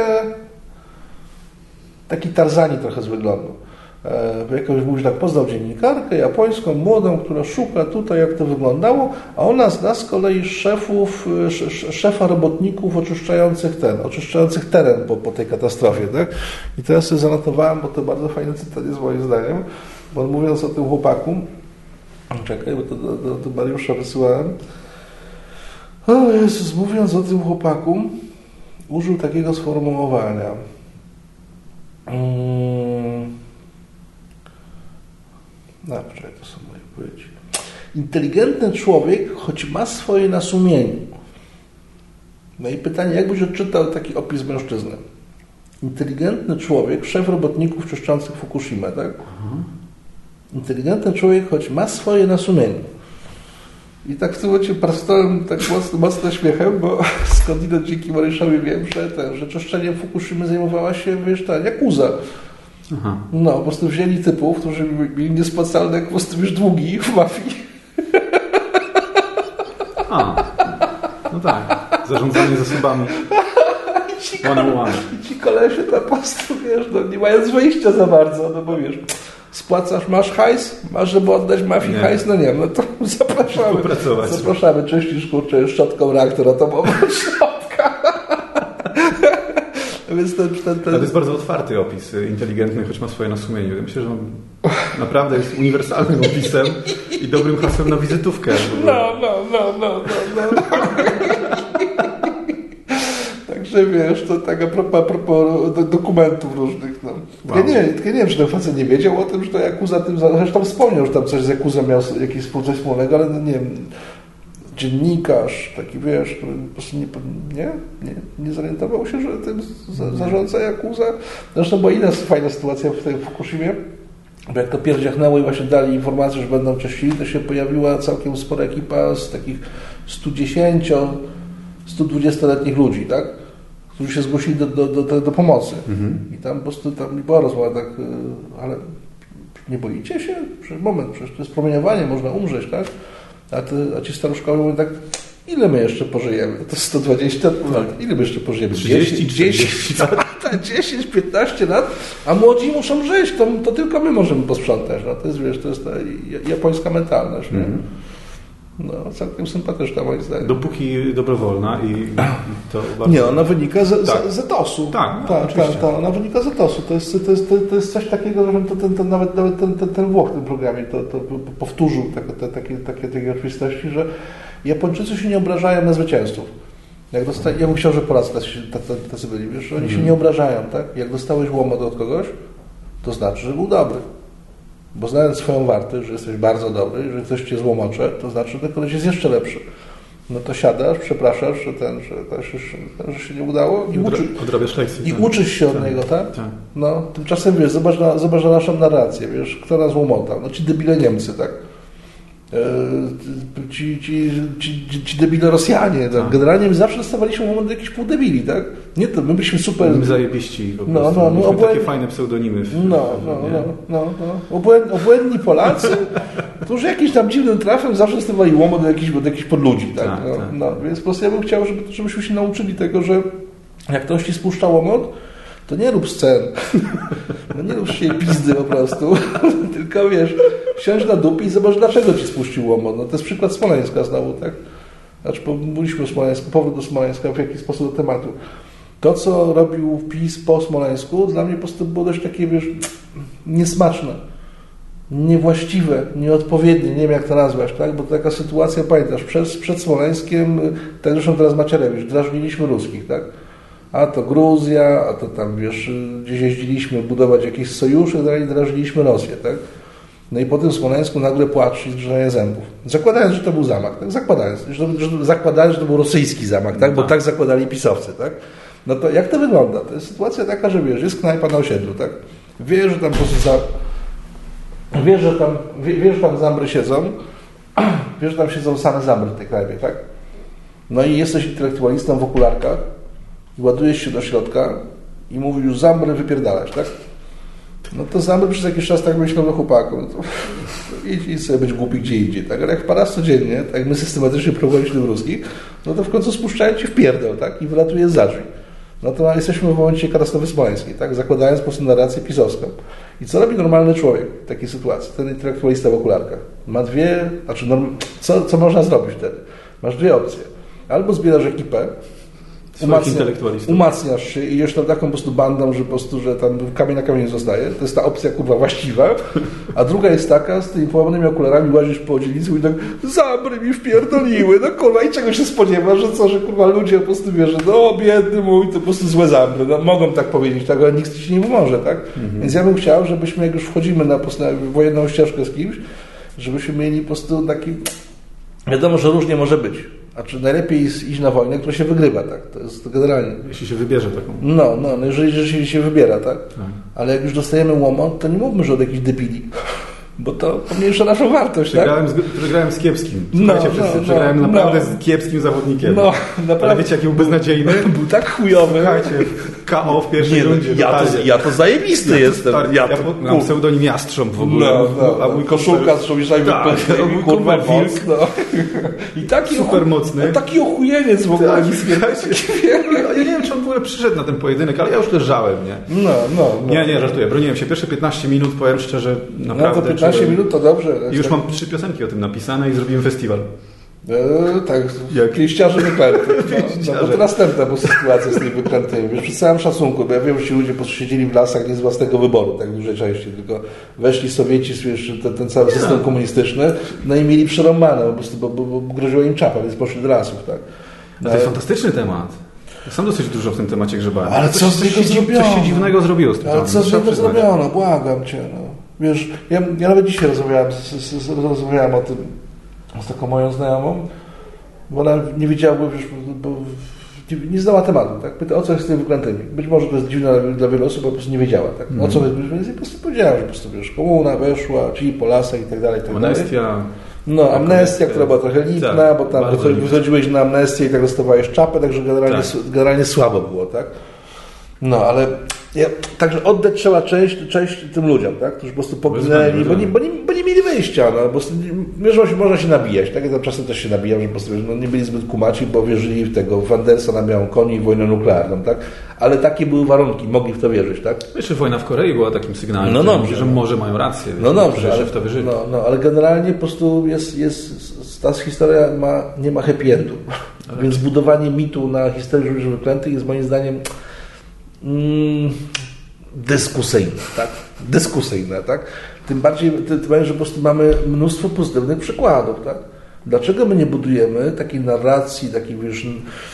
Speaker 2: taki Tarzani trochę z wyglądu. E, jakoś mówi, że tak poznał dziennikarkę japońską, młodą, która szuka tutaj, jak to wyglądało, a ona zna z kolei szefów, sz, szefa robotników oczyszczających ten, oczyszczających teren po, po tej katastrofie, tak? I teraz sobie zanotowałem, bo to bardzo fajny cytat jest moim zdaniem, bo on mówiąc o tym chłopaku, czekaj, bo to do, do, do Mariusza wysyłałem, o Jezus, mówiąc o tym chłopaku, użył takiego sformułowania. Hmm. No, poczekaj, to są moje powiedzi. Inteligentny człowiek, choć ma swoje na sumieniu. No i pytanie, jak byś odczytał taki opis mężczyzny? Inteligentny człowiek, szef robotników czyszczących Fukushimę, tak? Mhm. Inteligentny człowiek, choć ma swoje na sumieniu. I tak w tym momencie prastałem tak mocno, mocno śmiechem, bo skądinąd dzięki Mariuszowi wiem, że, ten, że czyszczeniem Fukushimy zajmowała się, wiesz, ta Yakuza. Aha. No, po prostu wzięli typów, którzy mieli niespłacalne po prostu już długi w mafii.
Speaker 1: A, no tak. Zarządzanie zasobami.
Speaker 2: I ci, one kole, I ci kolesie tam po prostu, wiesz, no, nie mając wyjścia za bardzo, no bo wiesz, spłacasz, masz hajs, masz, żeby oddać mafii nie. hajs, no nie, no to zapraszamy. Zapraszamy, czyścisz, kurczę, szczotką reaktor atomowy, szczotka. Więc ten, ten, ten...
Speaker 1: To jest bardzo otwarty opis, inteligentny, choć ma swoje na sumieniu. Ja myślę, że on naprawdę jest uniwersalnym opisem i dobrym hasłem na wizytówkę.
Speaker 2: No, no, no, no, no, no. Także wiesz, to tak a propos, a propos dokumentów różnych. No. Wow. Ja, nie, ja nie wiem, czy ten facet nie wiedział o tym, że to Yakuza tym... Zresztą wspomniał, że tam coś z Yakuza miał jakiś coś wspólnego, ale no, nie wiem... Dziennikarz, taki wiesz, który po prostu nie, nie, nie, nie zorientował się, że tym zarządza Yakuza. Zresztą była inna fajna sytuacja w tej Fukushimie, bo jak to pierdziachnęło i właśnie dali informację, że będą czyścili, to się pojawiła całkiem spora ekipa z takich sto dziesięć, sto dwudziestoletnich ludzi, tak? Którzy się zgłosili do, do, do, do pomocy. Mhm. I tam po prostu tam nie była rozmowa tak, ale nie boicie się? Przecież moment, przecież to jest promieniowanie, można umrzeć, tak? A, ty, a ci staruszkowie mówią tak, ile my jeszcze pożyjemy? To sto dwadzieścia lat. Ile my jeszcze pożyjemy?
Speaker 1: trzydzieści,
Speaker 2: dziesięć, piętnaście lat, a młodzi muszą żyć, to, to tylko my możemy posprzątać. No, to jest, wiesz, to jest ta japońska mentalność. Nie? Mm. No, całkiem sympatyczna moim zdaniem.
Speaker 1: Dopóki dobrowolna i to bardzo...
Speaker 2: Nie, ona wynika z, tak. z, z etosu.
Speaker 1: Tak, no,
Speaker 2: tak, tak, tak, ona wynika z etosu. To jest, to jest, to jest coś takiego, że to, ten, ten, nawet, nawet ten, ten, ten Włoch w tym programie to, to powtórzył takie, te, takie, takie, takie oczywistości, że Japończycy się nie obrażają na zwycięzców. Jak dosta... Ja bym chciał, że Polacy tacy byli, wiesz, oni się nie obrażają, tak? Jak dostałeś łomot od kogoś, to znaczy, że był dobry. Bo znając swoją wartość, że jesteś bardzo dobry, że ktoś cię złomocze, to znaczy, że ten koleś jest jeszcze lepszy. No to siadasz, przepraszasz, że, ten, że, to się, że się nie udało i, uczy,
Speaker 1: Odrabiasz lekcję,
Speaker 2: i
Speaker 1: tak.
Speaker 2: uczysz się od tak, niego, tak? tak? No, tymczasem wiesz, zobacz na, zobacz na naszą narrację, wiesz, kto nas łomotał? No ci debile Niemcy, tak? Ci, ci, ci, ci debile Rosjanie, tak? Generalnie my zawsze dostawaliśmy moment jakichś półdebili, tak? Nie to, my byliśmy super...
Speaker 1: My zajebiści po
Speaker 2: no, no, no,
Speaker 1: obłęd... takie fajne pseudonimy. W,
Speaker 2: no, no, no, no, no. Obłęd, obłędni Polacy, którzy jakimś tam dziwnym trafem zawsze dostawali łomot do jakichś, do jakichś podludzi, tak? tak, no, tak. No, więc po prostu ja bym chciał, żeby, żebyśmy się nauczyli tego, że jak ktoś ci spuszcza łomot, to nie rób scen. No nie rób się pizdy po prostu. Tylko wiesz, siądź na dupie i zobacz, dlaczego ci spuścił łomot. No to jest przykład Smoleńska znowu, tak? Znaczy, mówiliśmy o Smoleńsku, powrót do Smoleńska w jakiś sposób do tematu. To, co robił PiS po Smoleńsku, dla mnie po prostu było dość takie, wiesz, niesmaczne, niewłaściwe, nieodpowiednie, nie wiem jak to nazwać, tak? Bo to taka sytuacja, pamiętasz, przed, przed Smoleńskiem, tak zresztą teraz Macierewicz, drażniliśmy ruskich, tak? A to Gruzja, a to tam, wiesz, gdzieś jeździliśmy budować jakieś sojusze, dalej drażniliśmy Rosję, tak? No i po tym Smoleńsku nagle płacz i zgrzyżenie zębów. Zakładając, że to był zamach, tak? Zakładając, że, że, zakładając, że to był rosyjski zamach, tak? Bo tak zakładali pisowcy, tak? No to jak to wygląda? To jest sytuacja taka, że wiesz, jest knajpa na osiedlu, tak? Wie, że tam po prostu za... Wie, że tam, wie, wie, że tam zambry siedzą, wie, że tam siedzą same zambry w tej knajpie, tak? No i jesteś intelektualistą w okularkach i ładujesz się do środka i mówisz już zambry wypierdalać, tak? No to zambry przez jakiś czas tak myślą do chłopaku, no to idź, idź sobie być głupi gdzie indziej, tak? Ale jak po raz codziennie, tak jak my systematycznie próbowaliśmy w ruskich, no to w końcu spuszczają ci w pierdol, tak? I wylatuje za drzwi. No to jesteśmy w momencie katastrofy smoleńskiej, tak? Zakładając po prostu narrację pisowską. I co robi normalny człowiek w takiej sytuacji? Ten intelektualista w okularkach. Ma dwie, znaczy norm... co, co można zrobić wtedy? Masz dwie opcje. Albo zbierasz ekipę, umacnia, umacniasz się i idziesz tam taką po prostu bandą, że po prostu, że tam kamień na kamień zostaje. To jest ta opcja kurwa właściwa. A druga jest taka, z tymi połamanymi okularami łazisz po dzielnicy i tak zambry mi wpierdoliły, no kurwa i czego się spodziewasz, że co, że kurwa ludzie po prostu wiesz, że no biedny mój, to po prostu złe zambry. No mogą tak powiedzieć, tak, ale nikt ci nie pomoże, tak? Mhm. Więc ja bym chciał, żebyśmy jak już wchodzimy na, na wojenną ścieżkę z kimś, żebyśmy mieli po prostu taki... Wiadomo, że różnie może być. Znaczy najlepiej jest iść na wojnę, która się wygrywa, tak? To jest to generalnie.
Speaker 1: Jeśli się wybierze taką.
Speaker 2: No, no, no jeżeli, jeżeli się wybiera, tak? tak? Ale jak już dostajemy łomot, to nie mówmy, że od jakichś debili. Bo to pomniejsza naszą wartość,
Speaker 1: przegrałem
Speaker 2: tak?
Speaker 1: Z, przegrałem z kiepskim. Słuchajcie, no, wszyscy, no, przegrałem no, naprawdę no. z kiepskim zawodnikiem. No, naprawdę. Ale wiecie, jaki był beznadziejny?
Speaker 2: Był tak chujowy.
Speaker 1: Słuchajcie, K O w pierwszej
Speaker 2: nie,
Speaker 1: rundzie.
Speaker 2: Ja to, ja to zajebisty ja jestem.
Speaker 1: To, ja, ja to, mam pseudonim Jastrząb w ogóle.
Speaker 2: No, no, a mój koszulka z żołnierzami
Speaker 1: tak,
Speaker 2: kurwa wilk. No. I taki
Speaker 1: super mocny.
Speaker 2: Taki ochujeniec w ogóle.
Speaker 1: Tak, ja nie wiem, czy on w ogóle przyszedł na ten pojedynek, ale ja już leżałem, nie?
Speaker 2: No, no, no.
Speaker 1: Nie, nie, żartuję. Broniłem się. Pierwsze piętnaście minut, powiem szczerze, naprawdę.
Speaker 2: No to piętnaście minut to dobrze.
Speaker 1: I już mam trzy piosenki o tym napisane i zrobiłem festiwal.
Speaker 2: E, tak, jak kliściarze wyklęty. No, no, to następna bo sytuacja z tymi wyklętymi. Wiesz, przy całym szacunku, bo ja wiem, że ci ludzie po prostu siedzieli w lasach nie z własnego wyboru, tak w dużej części, tylko weszli Sowieci, wiesz, ten, ten cały system komunistyczny, no i mieli przerąbane, po prostu, bo, bo, bo groziło im czapa, więc poszli do lasów, tak.
Speaker 1: No, to jest fantastyczny temat. Ja sam dosyć dużo w tym temacie grzebałem.
Speaker 2: Ale co z tego zrobiono?
Speaker 1: Coś się dziwnego zrobiło z tym.
Speaker 2: Ale co z tego zrobiono? Błagam cię, no. Wiesz, ja, ja nawet dzisiaj rozmawiałem, z, z, rozmawiałem o tym z taką moją znajomą, bo ona nie wiedziała, bo, wiesz, bo nie, nie znała tematu, tak? Pyta, o co jest z tymi wyklętymi. Być może to jest dziwne dla wielu osób, bo po prostu nie wiedziała, tak? Mm. O co jest, więc po prostu powiedziałem, że po prostu, wiesz, komuna weszła, ci po lasach i tak dalej, i tak dalej.
Speaker 1: Amnestia.
Speaker 2: No, amnestia, która była trochę lipna, tak, bo tam wychodziłeś na amnestię i tak dostawałeś czapę, także generalnie, tak. generalnie słabo było, tak? No, ale ja, także oddać trzeba część, część tym ludziom, tak? Którzy po prostu poginęli, bo nie, bo, nie, bo nie mieli wyjścia, no, po prostu, wiesz, można się nabijać, tak? Ja tam czasem też się nabijam, że po prostu, no, nie byli zbyt kumaci, bo wierzyli w tego Wandersa na białą koni i wojnę nuklearną, tak? Ale takie były warunki, mogli w to wierzyć, tak?
Speaker 1: Jeszcze wojna w Korei była takim sygnałem,
Speaker 2: no dobrze,
Speaker 1: że może mają rację.
Speaker 2: No dobrze, ale,
Speaker 1: w to wierzyli.
Speaker 2: No, no, ale generalnie po prostu jest, jest ta historia ma, nie ma happy endu, ale więc budowanie mitu na historii żołnierzy wyklętych jest moim zdaniem Mm, dyskusyjne, tak? Dyskusyjne, tak? Tym bardziej, tym bardziej, że po prostu mamy mnóstwo pozytywnych przykładów, tak? Dlaczego my nie budujemy takiej narracji, takiej, wiesz,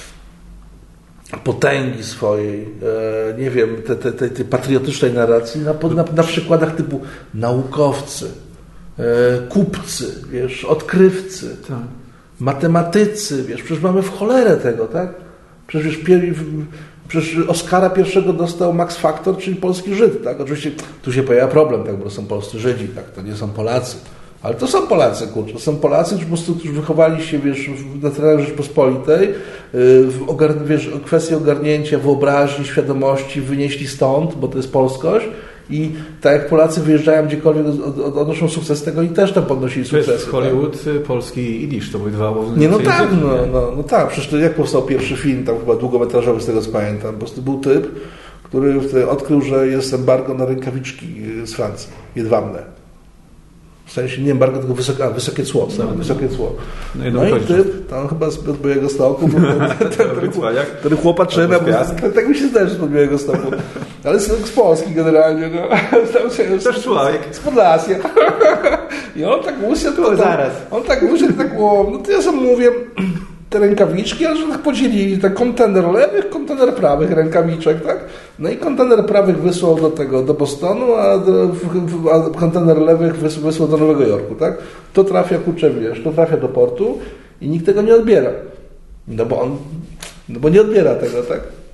Speaker 2: potęgi swojej, e, nie wiem, tej te, te, te patriotycznej narracji na, na, na przykładach typu naukowcy, e, kupcy, wiesz, odkrywcy, tak. matematycy, wiesz, przecież mamy w cholerę tego, tak? Przecież pier- Przecież Oscara pierwszego dostał Max Factor, czyli polski Żyd, tak? Oczywiście tu się pojawia problem, tak? Bo to są polscy Żydzi, tak? To nie są Polacy. Ale to są Polacy, kurczę. To są Polacy, którzy po prostu którzy wychowali się, wiesz, na terenach Rzeczpospolitej, w ogar- wiesz, kwestii ogarnięcia wyobraźni, świadomości wynieśli stąd, bo to jest polskość. I tak jak Polacy wyjeżdżają gdziekolwiek, od, od, odnoszą sukces z tego i też tam podnosili sukcesy.
Speaker 1: To jest Hollywood, tak? Polski i Jidysz, to były dwa obowiązki.
Speaker 2: Nie, no tak, no, no, no tak. Przecież to jak powstał pierwszy film, tam chyba długometrażowy, z tego co pamiętam, po prostu był typ, który odkrył, że jest embargo na rękawiczki z Francji, jedwabne. W sensie nie embargo, tylko wysokie, a, wysokie cło, no, no, wysokie cło. No, no i typ, tam chyba z Białego Stoku, ten, ten, ten, ten chłopaczyna, tak mi się zdaje, że z Białego Stoku, ale z, z Polski generalnie, no.
Speaker 1: Też człowiek.
Speaker 2: Z Podlasia. I on tak usiadł, to, zaraz. on tak usiadł, tak, o, no to ja sam mówię, te rękawiczki, ale że tak podzielili, tak kontener lewych, kontener prawych rękawiczek, tak? No i kontener prawych wysłał do tego, do Bostonu, a, do, a kontener lewych wysłał do Nowego Jorku, tak? To trafia, kurczę, wiesz, to trafia do portu i nikt tego nie odbiera. No bo on, no bo nie odbiera tego, tak?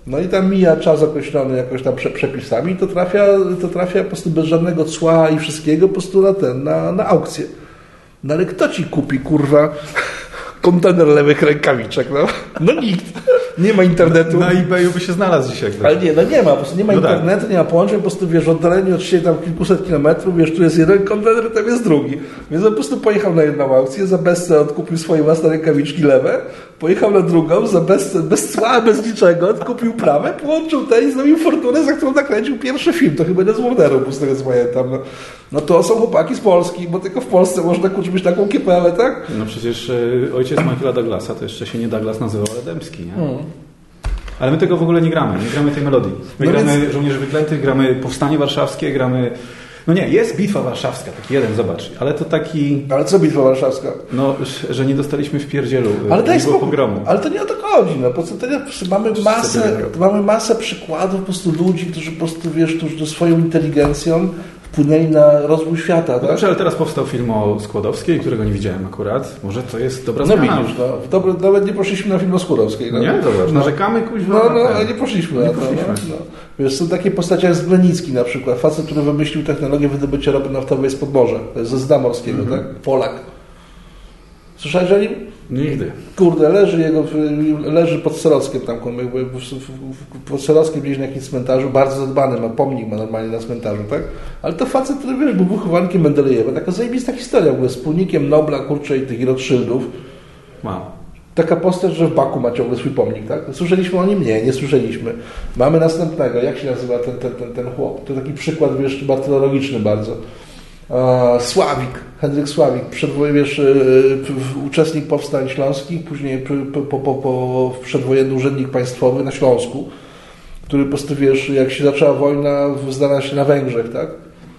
Speaker 2: No i tam mija czas określony jakoś tam przepisami, to trafia, to trafia po prostu bez żadnego cła i wszystkiego po prostu na ten, na, na aukcję. No ale kto ci kupi, kurwa, kontener lewych rękawiczek, no? No nikt. Nie ma internetu.
Speaker 1: Na eBayu by się znalazł dzisiaj.
Speaker 2: Ale nie, no nie ma, po prostu nie ma no internetu, tak. Nie ma połączeń, po prostu wiesz, w oddaleniu od siebie tam kilkuset kilometrów, wiesz, tu jest jeden kontener, tam jest drugi. Więc on po prostu pojechał na jedną aukcję, za bezcen odkupił swoje własne rękawiczki lewe, pojechał na drugą, za bezcen, bez cła, bez niczego, odkupił prawe, połączył te i zrobił fortunę, za którą nakręcił pierwszy film. To chyba nie z Warneru, bo z tego co pamiętam. No. no to są chłopaki z Polski, bo tylko w Polsce można kupić taką kiepelę, tak?
Speaker 1: No przecież y, ojciec Michaela Douglasa to jeszcze się nie Douglas nazywał, ale Dębski, nie? Hmm. Ale my tego w ogóle nie gramy, nie gramy tej melodii. My no gramy więc... Żołnierzy Wyklętych, gramy Powstanie Warszawskie, gramy... No nie, jest Bitwa Warszawska, taki jeden, zobacz, ale to taki...
Speaker 2: Ale co Bitwa Warszawska?
Speaker 1: No, że nie dostaliśmy w pierdzielu
Speaker 2: ale daj spokój,
Speaker 1: pogromu.
Speaker 2: Ale to nie o to chodzi, no, po prostu mamy masę, mamy masę przykładów po prostu ludzi, którzy po prostu, wiesz, którzy swoją inteligencją wpłynęli na rozwój świata.
Speaker 1: No
Speaker 2: tak?
Speaker 1: dobrze, ale teraz powstał film o Skłodowskiej, którego nie widziałem akurat. Może to jest dobra
Speaker 2: no
Speaker 1: zmiana.
Speaker 2: Widzisz, no Dobre, nawet nie poszliśmy na film o Skłodowskiej. No.
Speaker 1: Nie? Zobacz, no. Narzekamy kuźwa.
Speaker 2: No, no, ale nie poszliśmy
Speaker 1: nie
Speaker 2: na to.
Speaker 1: poszliśmy.
Speaker 2: No, no. Wiesz, są takie postacie jak Zblenicki na przykład. Facet, który wymyślił technologię wydobycia ropy naftowej z podmorza. To jest ze Zda Morskiego, mm-hmm. tak? Polak. Słyszałeś o nim?
Speaker 1: Nigdy.
Speaker 2: Kurde, leży jego, leży pod Serockiem tam, jakby pod Serockiem gdzieś na jakimś cmentarzu, bardzo zadbany, ma pomnik ma normalnie na cmentarzu, tak? Ale to facet, który, wiesz, był wychowankiem Mendelejewa, taka zajebista historia w ogóle, wspólnikiem Nobla, kurczę, i tych Rothschildów.
Speaker 1: Wow.
Speaker 2: Taka postać, że w Baku ma ciągle swój pomnik, tak? Słyszeliśmy o nim? Nie, nie słyszeliśmy. Mamy następnego, jak się nazywa ten, ten, ten, ten chłop? To taki przykład, wiesz, martyrologiczny bardzo. Sławik, Henryk Sławik, przedwojenny, wiesz, uczestnik powstań śląskich, później po, po, po, po przedwojenny urzędnik państwowy na Śląsku, który po prostu, wiesz, jak się zaczęła wojna, znalazł się na Węgrzech, tak?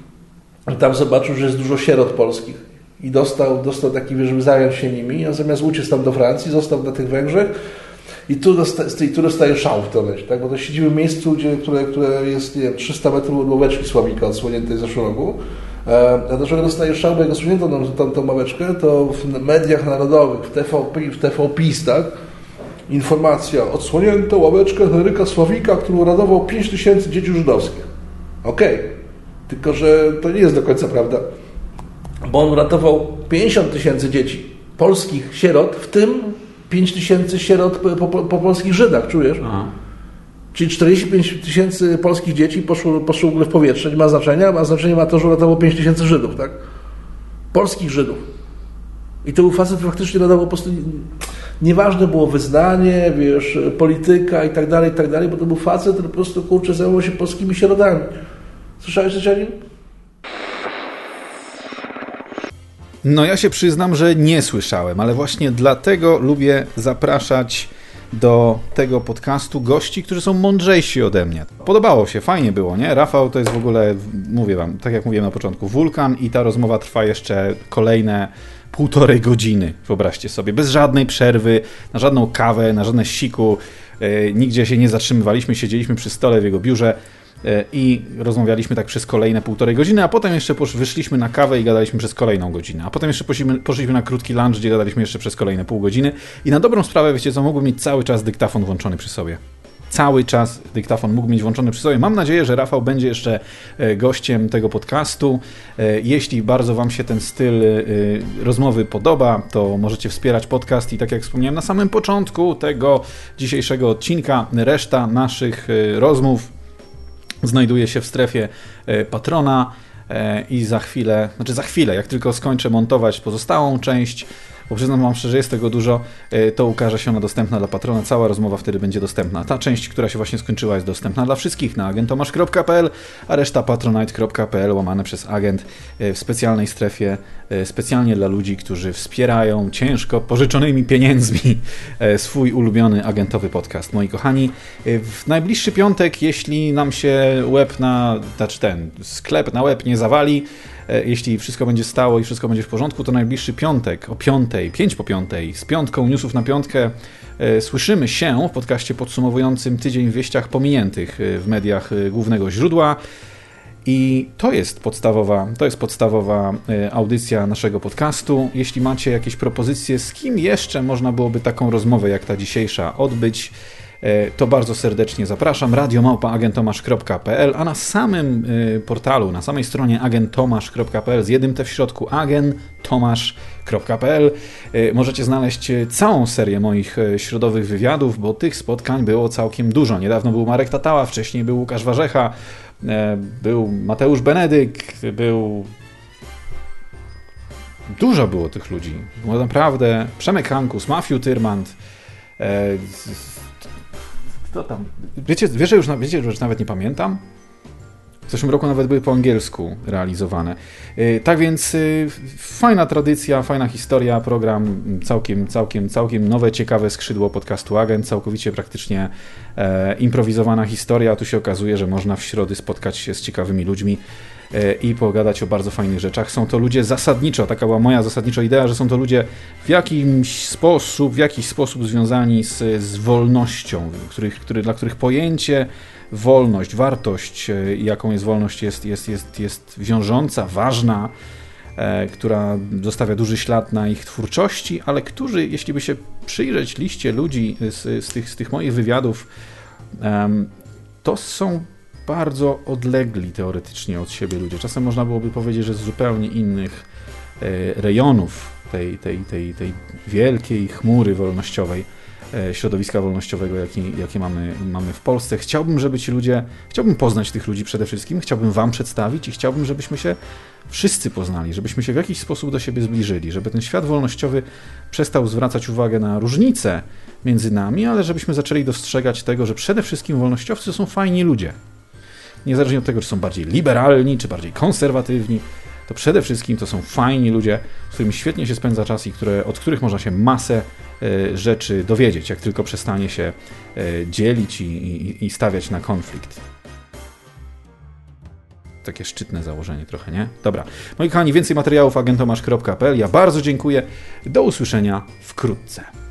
Speaker 2: I tam zobaczył, że jest dużo sierot polskich i dostał, dostał taki, wiesz, żeby zająć się nimi, a zamiast uciec tam do Francji, został na tych Węgrzech i tu dostaje, tu dostaje szał w to myśl, tak? Bo to siedzimy w miejscu, gdzie, które, które jest, nie wiem, trzysta metrów od ławeczki Sławika odsłoniętej ze szrogu. A dlaczego dostaje szał, bo jak osunięto nam tą, tą małeczkę, to w mediach narodowych, w T V P, w T V PiS, tak? Informacja, odsłonięto ławeczkę Henryka Sławika, który uratował pięć tysięcy dzieci żydowskich. Okej, okay. Tylko że to nie jest do końca prawda, bo on uratował pięćdziesiąt tysięcy dzieci polskich sierot, w tym pięć tysięcy sierot po, po, po polskich Żydach, czujesz? Aha. Czyli czterdzieści pięć tysięcy polskich dzieci poszło, poszło w ogóle w powietrze. Nie ma znaczenia, ma znaczenie ma to, że uratowało pięć tysięcy Żydów, tak? Polskich Żydów. I to był facet faktycznie nadawał po prostu... Nieważne było wyznanie, wiesz, polityka i tak dalej, i tak dalej, bo to był facet, który po prostu, kurczę, zajmował się polskimi sierotami. Słyszałeś coś o nim?
Speaker 1: No ja się przyznam, że nie słyszałem, ale właśnie dlatego lubię zapraszać do tego podcastu gości, którzy są mądrzejsi ode mnie. Podobało się, fajnie było, nie? Rafał to jest w ogóle, mówię wam, tak jak mówiłem na początku, wulkan i ta rozmowa trwa jeszcze kolejne półtorej godziny, wyobraźcie sobie, bez żadnej przerwy, na żadną kawę, na żadne siku, yy, nigdzie się nie zatrzymywaliśmy, siedzieliśmy przy stole w jego biurze yy, i rozmawialiśmy tak przez kolejne półtorej godziny, a potem jeszcze posz, wyszliśmy na kawę i gadaliśmy przez kolejną godzinę, a potem jeszcze poszliśmy, poszliśmy na krótki lunch, gdzie gadaliśmy jeszcze przez kolejne pół godziny i na dobrą sprawę, wiecie co, mógłbym mieć cały czas dyktafon włączony przy sobie. Cały czas dyktafon mógł mieć włączony przy sobie. Mam nadzieję, że Rafał będzie jeszcze gościem tego podcastu. Jeśli bardzo wam się ten styl rozmowy podoba, to możecie wspierać podcast i tak jak wspomniałem na samym początku tego dzisiejszego odcinka, reszta naszych rozmów znajduje się w strefie patrona i za chwilę, znaczy za chwilę, jak tylko skończę montować pozostałą część, bo przyznam wam szczerze, jest tego dużo, to ukaże się ona dostępna dla patrona, cała rozmowa wtedy będzie dostępna. Ta część, która się właśnie skończyła, jest dostępna dla wszystkich na agentomasz kropka p l, a reszta patronite kropka p l łamane przez agent w specjalnej strefie, specjalnie dla ludzi, którzy wspierają ciężko pożyczonymi pieniędzmi swój ulubiony agentowy podcast. Moi kochani, w najbliższy piątek, jeśli nam się łeb na, znaczy ten sklep na łeb nie zawali, jeśli wszystko będzie stało i wszystko będzie w porządku, to najbliższy piątek o piątej, pięć po piątej, z piątką newsów na piątkę e, słyszymy się w podcaście podsumowującym tydzień w wieściach pominiętych w mediach głównego źródła. I to jest podstawowa, to jest podstawowa audycja naszego podcastu. Jeśli macie jakieś propozycje, z kim jeszcze można byłoby taką rozmowę jak ta dzisiejsza odbyć, to bardzo serdecznie zapraszam. radio małpa agentomasz kropka p l, a na samym portalu, na samej stronie agentomasz kropka p l z jednym T w środku, agentomasz kropka p l możecie znaleźć całą serię moich środowych wywiadów, bo tych spotkań było całkiem dużo. Niedawno był Marek Tatała, wcześniej był Łukasz Warzecha, był Mateusz Benedyk, był... Dużo było tych ludzi. Było naprawdę Przemek Hankus, Mafiu Tyrmand. Kto tam? Wiecie, wiecie, już, wiecie, że już nawet nie pamiętam? W zeszłym roku nawet były po angielsku realizowane. Tak więc fajna tradycja, fajna historia, program, całkiem, całkiem, całkiem nowe, ciekawe skrzydło podcastu Agent, całkowicie praktycznie e, improwizowana historia. Tu się okazuje, że można w środy spotkać się z ciekawymi ludźmi e, i pogadać o bardzo fajnych rzeczach. Są to ludzie zasadniczo, taka była moja zasadnicza idea, że są to ludzie w jakimś sposób, w jakiś sposób związani z, z wolnością, których, który, dla których pojęcie wolność, wartość, jaką jest wolność, jest, jest, jest, jest wiążąca, ważna, e, która zostawia duży ślad na ich twórczości, ale którzy, jeśli by się przyjrzeć liście ludzi z, z, tych, z tych moich wywiadów, e, to są bardzo odlegli teoretycznie od siebie ludzie. Czasem można byłoby powiedzieć, że z zupełnie innych e, rejonów tej, tej, tej, tej wielkiej chmury wolnościowej, środowiska wolnościowego, jakie, jakie mamy, mamy w Polsce. Chciałbym, żeby ci ludzie, chciałbym poznać tych ludzi przede wszystkim, chciałbym wam przedstawić i chciałbym, żebyśmy się wszyscy poznali, żebyśmy się w jakiś sposób do siebie zbliżyli, żeby ten świat wolnościowy przestał zwracać uwagę na różnice między nami, ale żebyśmy zaczęli dostrzegać tego, że przede wszystkim wolnościowcy są fajni ludzie. Niezależnie od tego, czy są bardziej liberalni, czy bardziej konserwatywni, to przede wszystkim to są fajni ludzie, z którymi świetnie się spędza czas i które, od których można się masę y, rzeczy dowiedzieć, jak tylko przestanie się y, dzielić i, i, i stawiać na konflikt. Takie szczytne założenie trochę, nie? Dobra. Moi kochani, więcej materiałów agentomasz kropka p l. Ja bardzo dziękuję. Do usłyszenia wkrótce.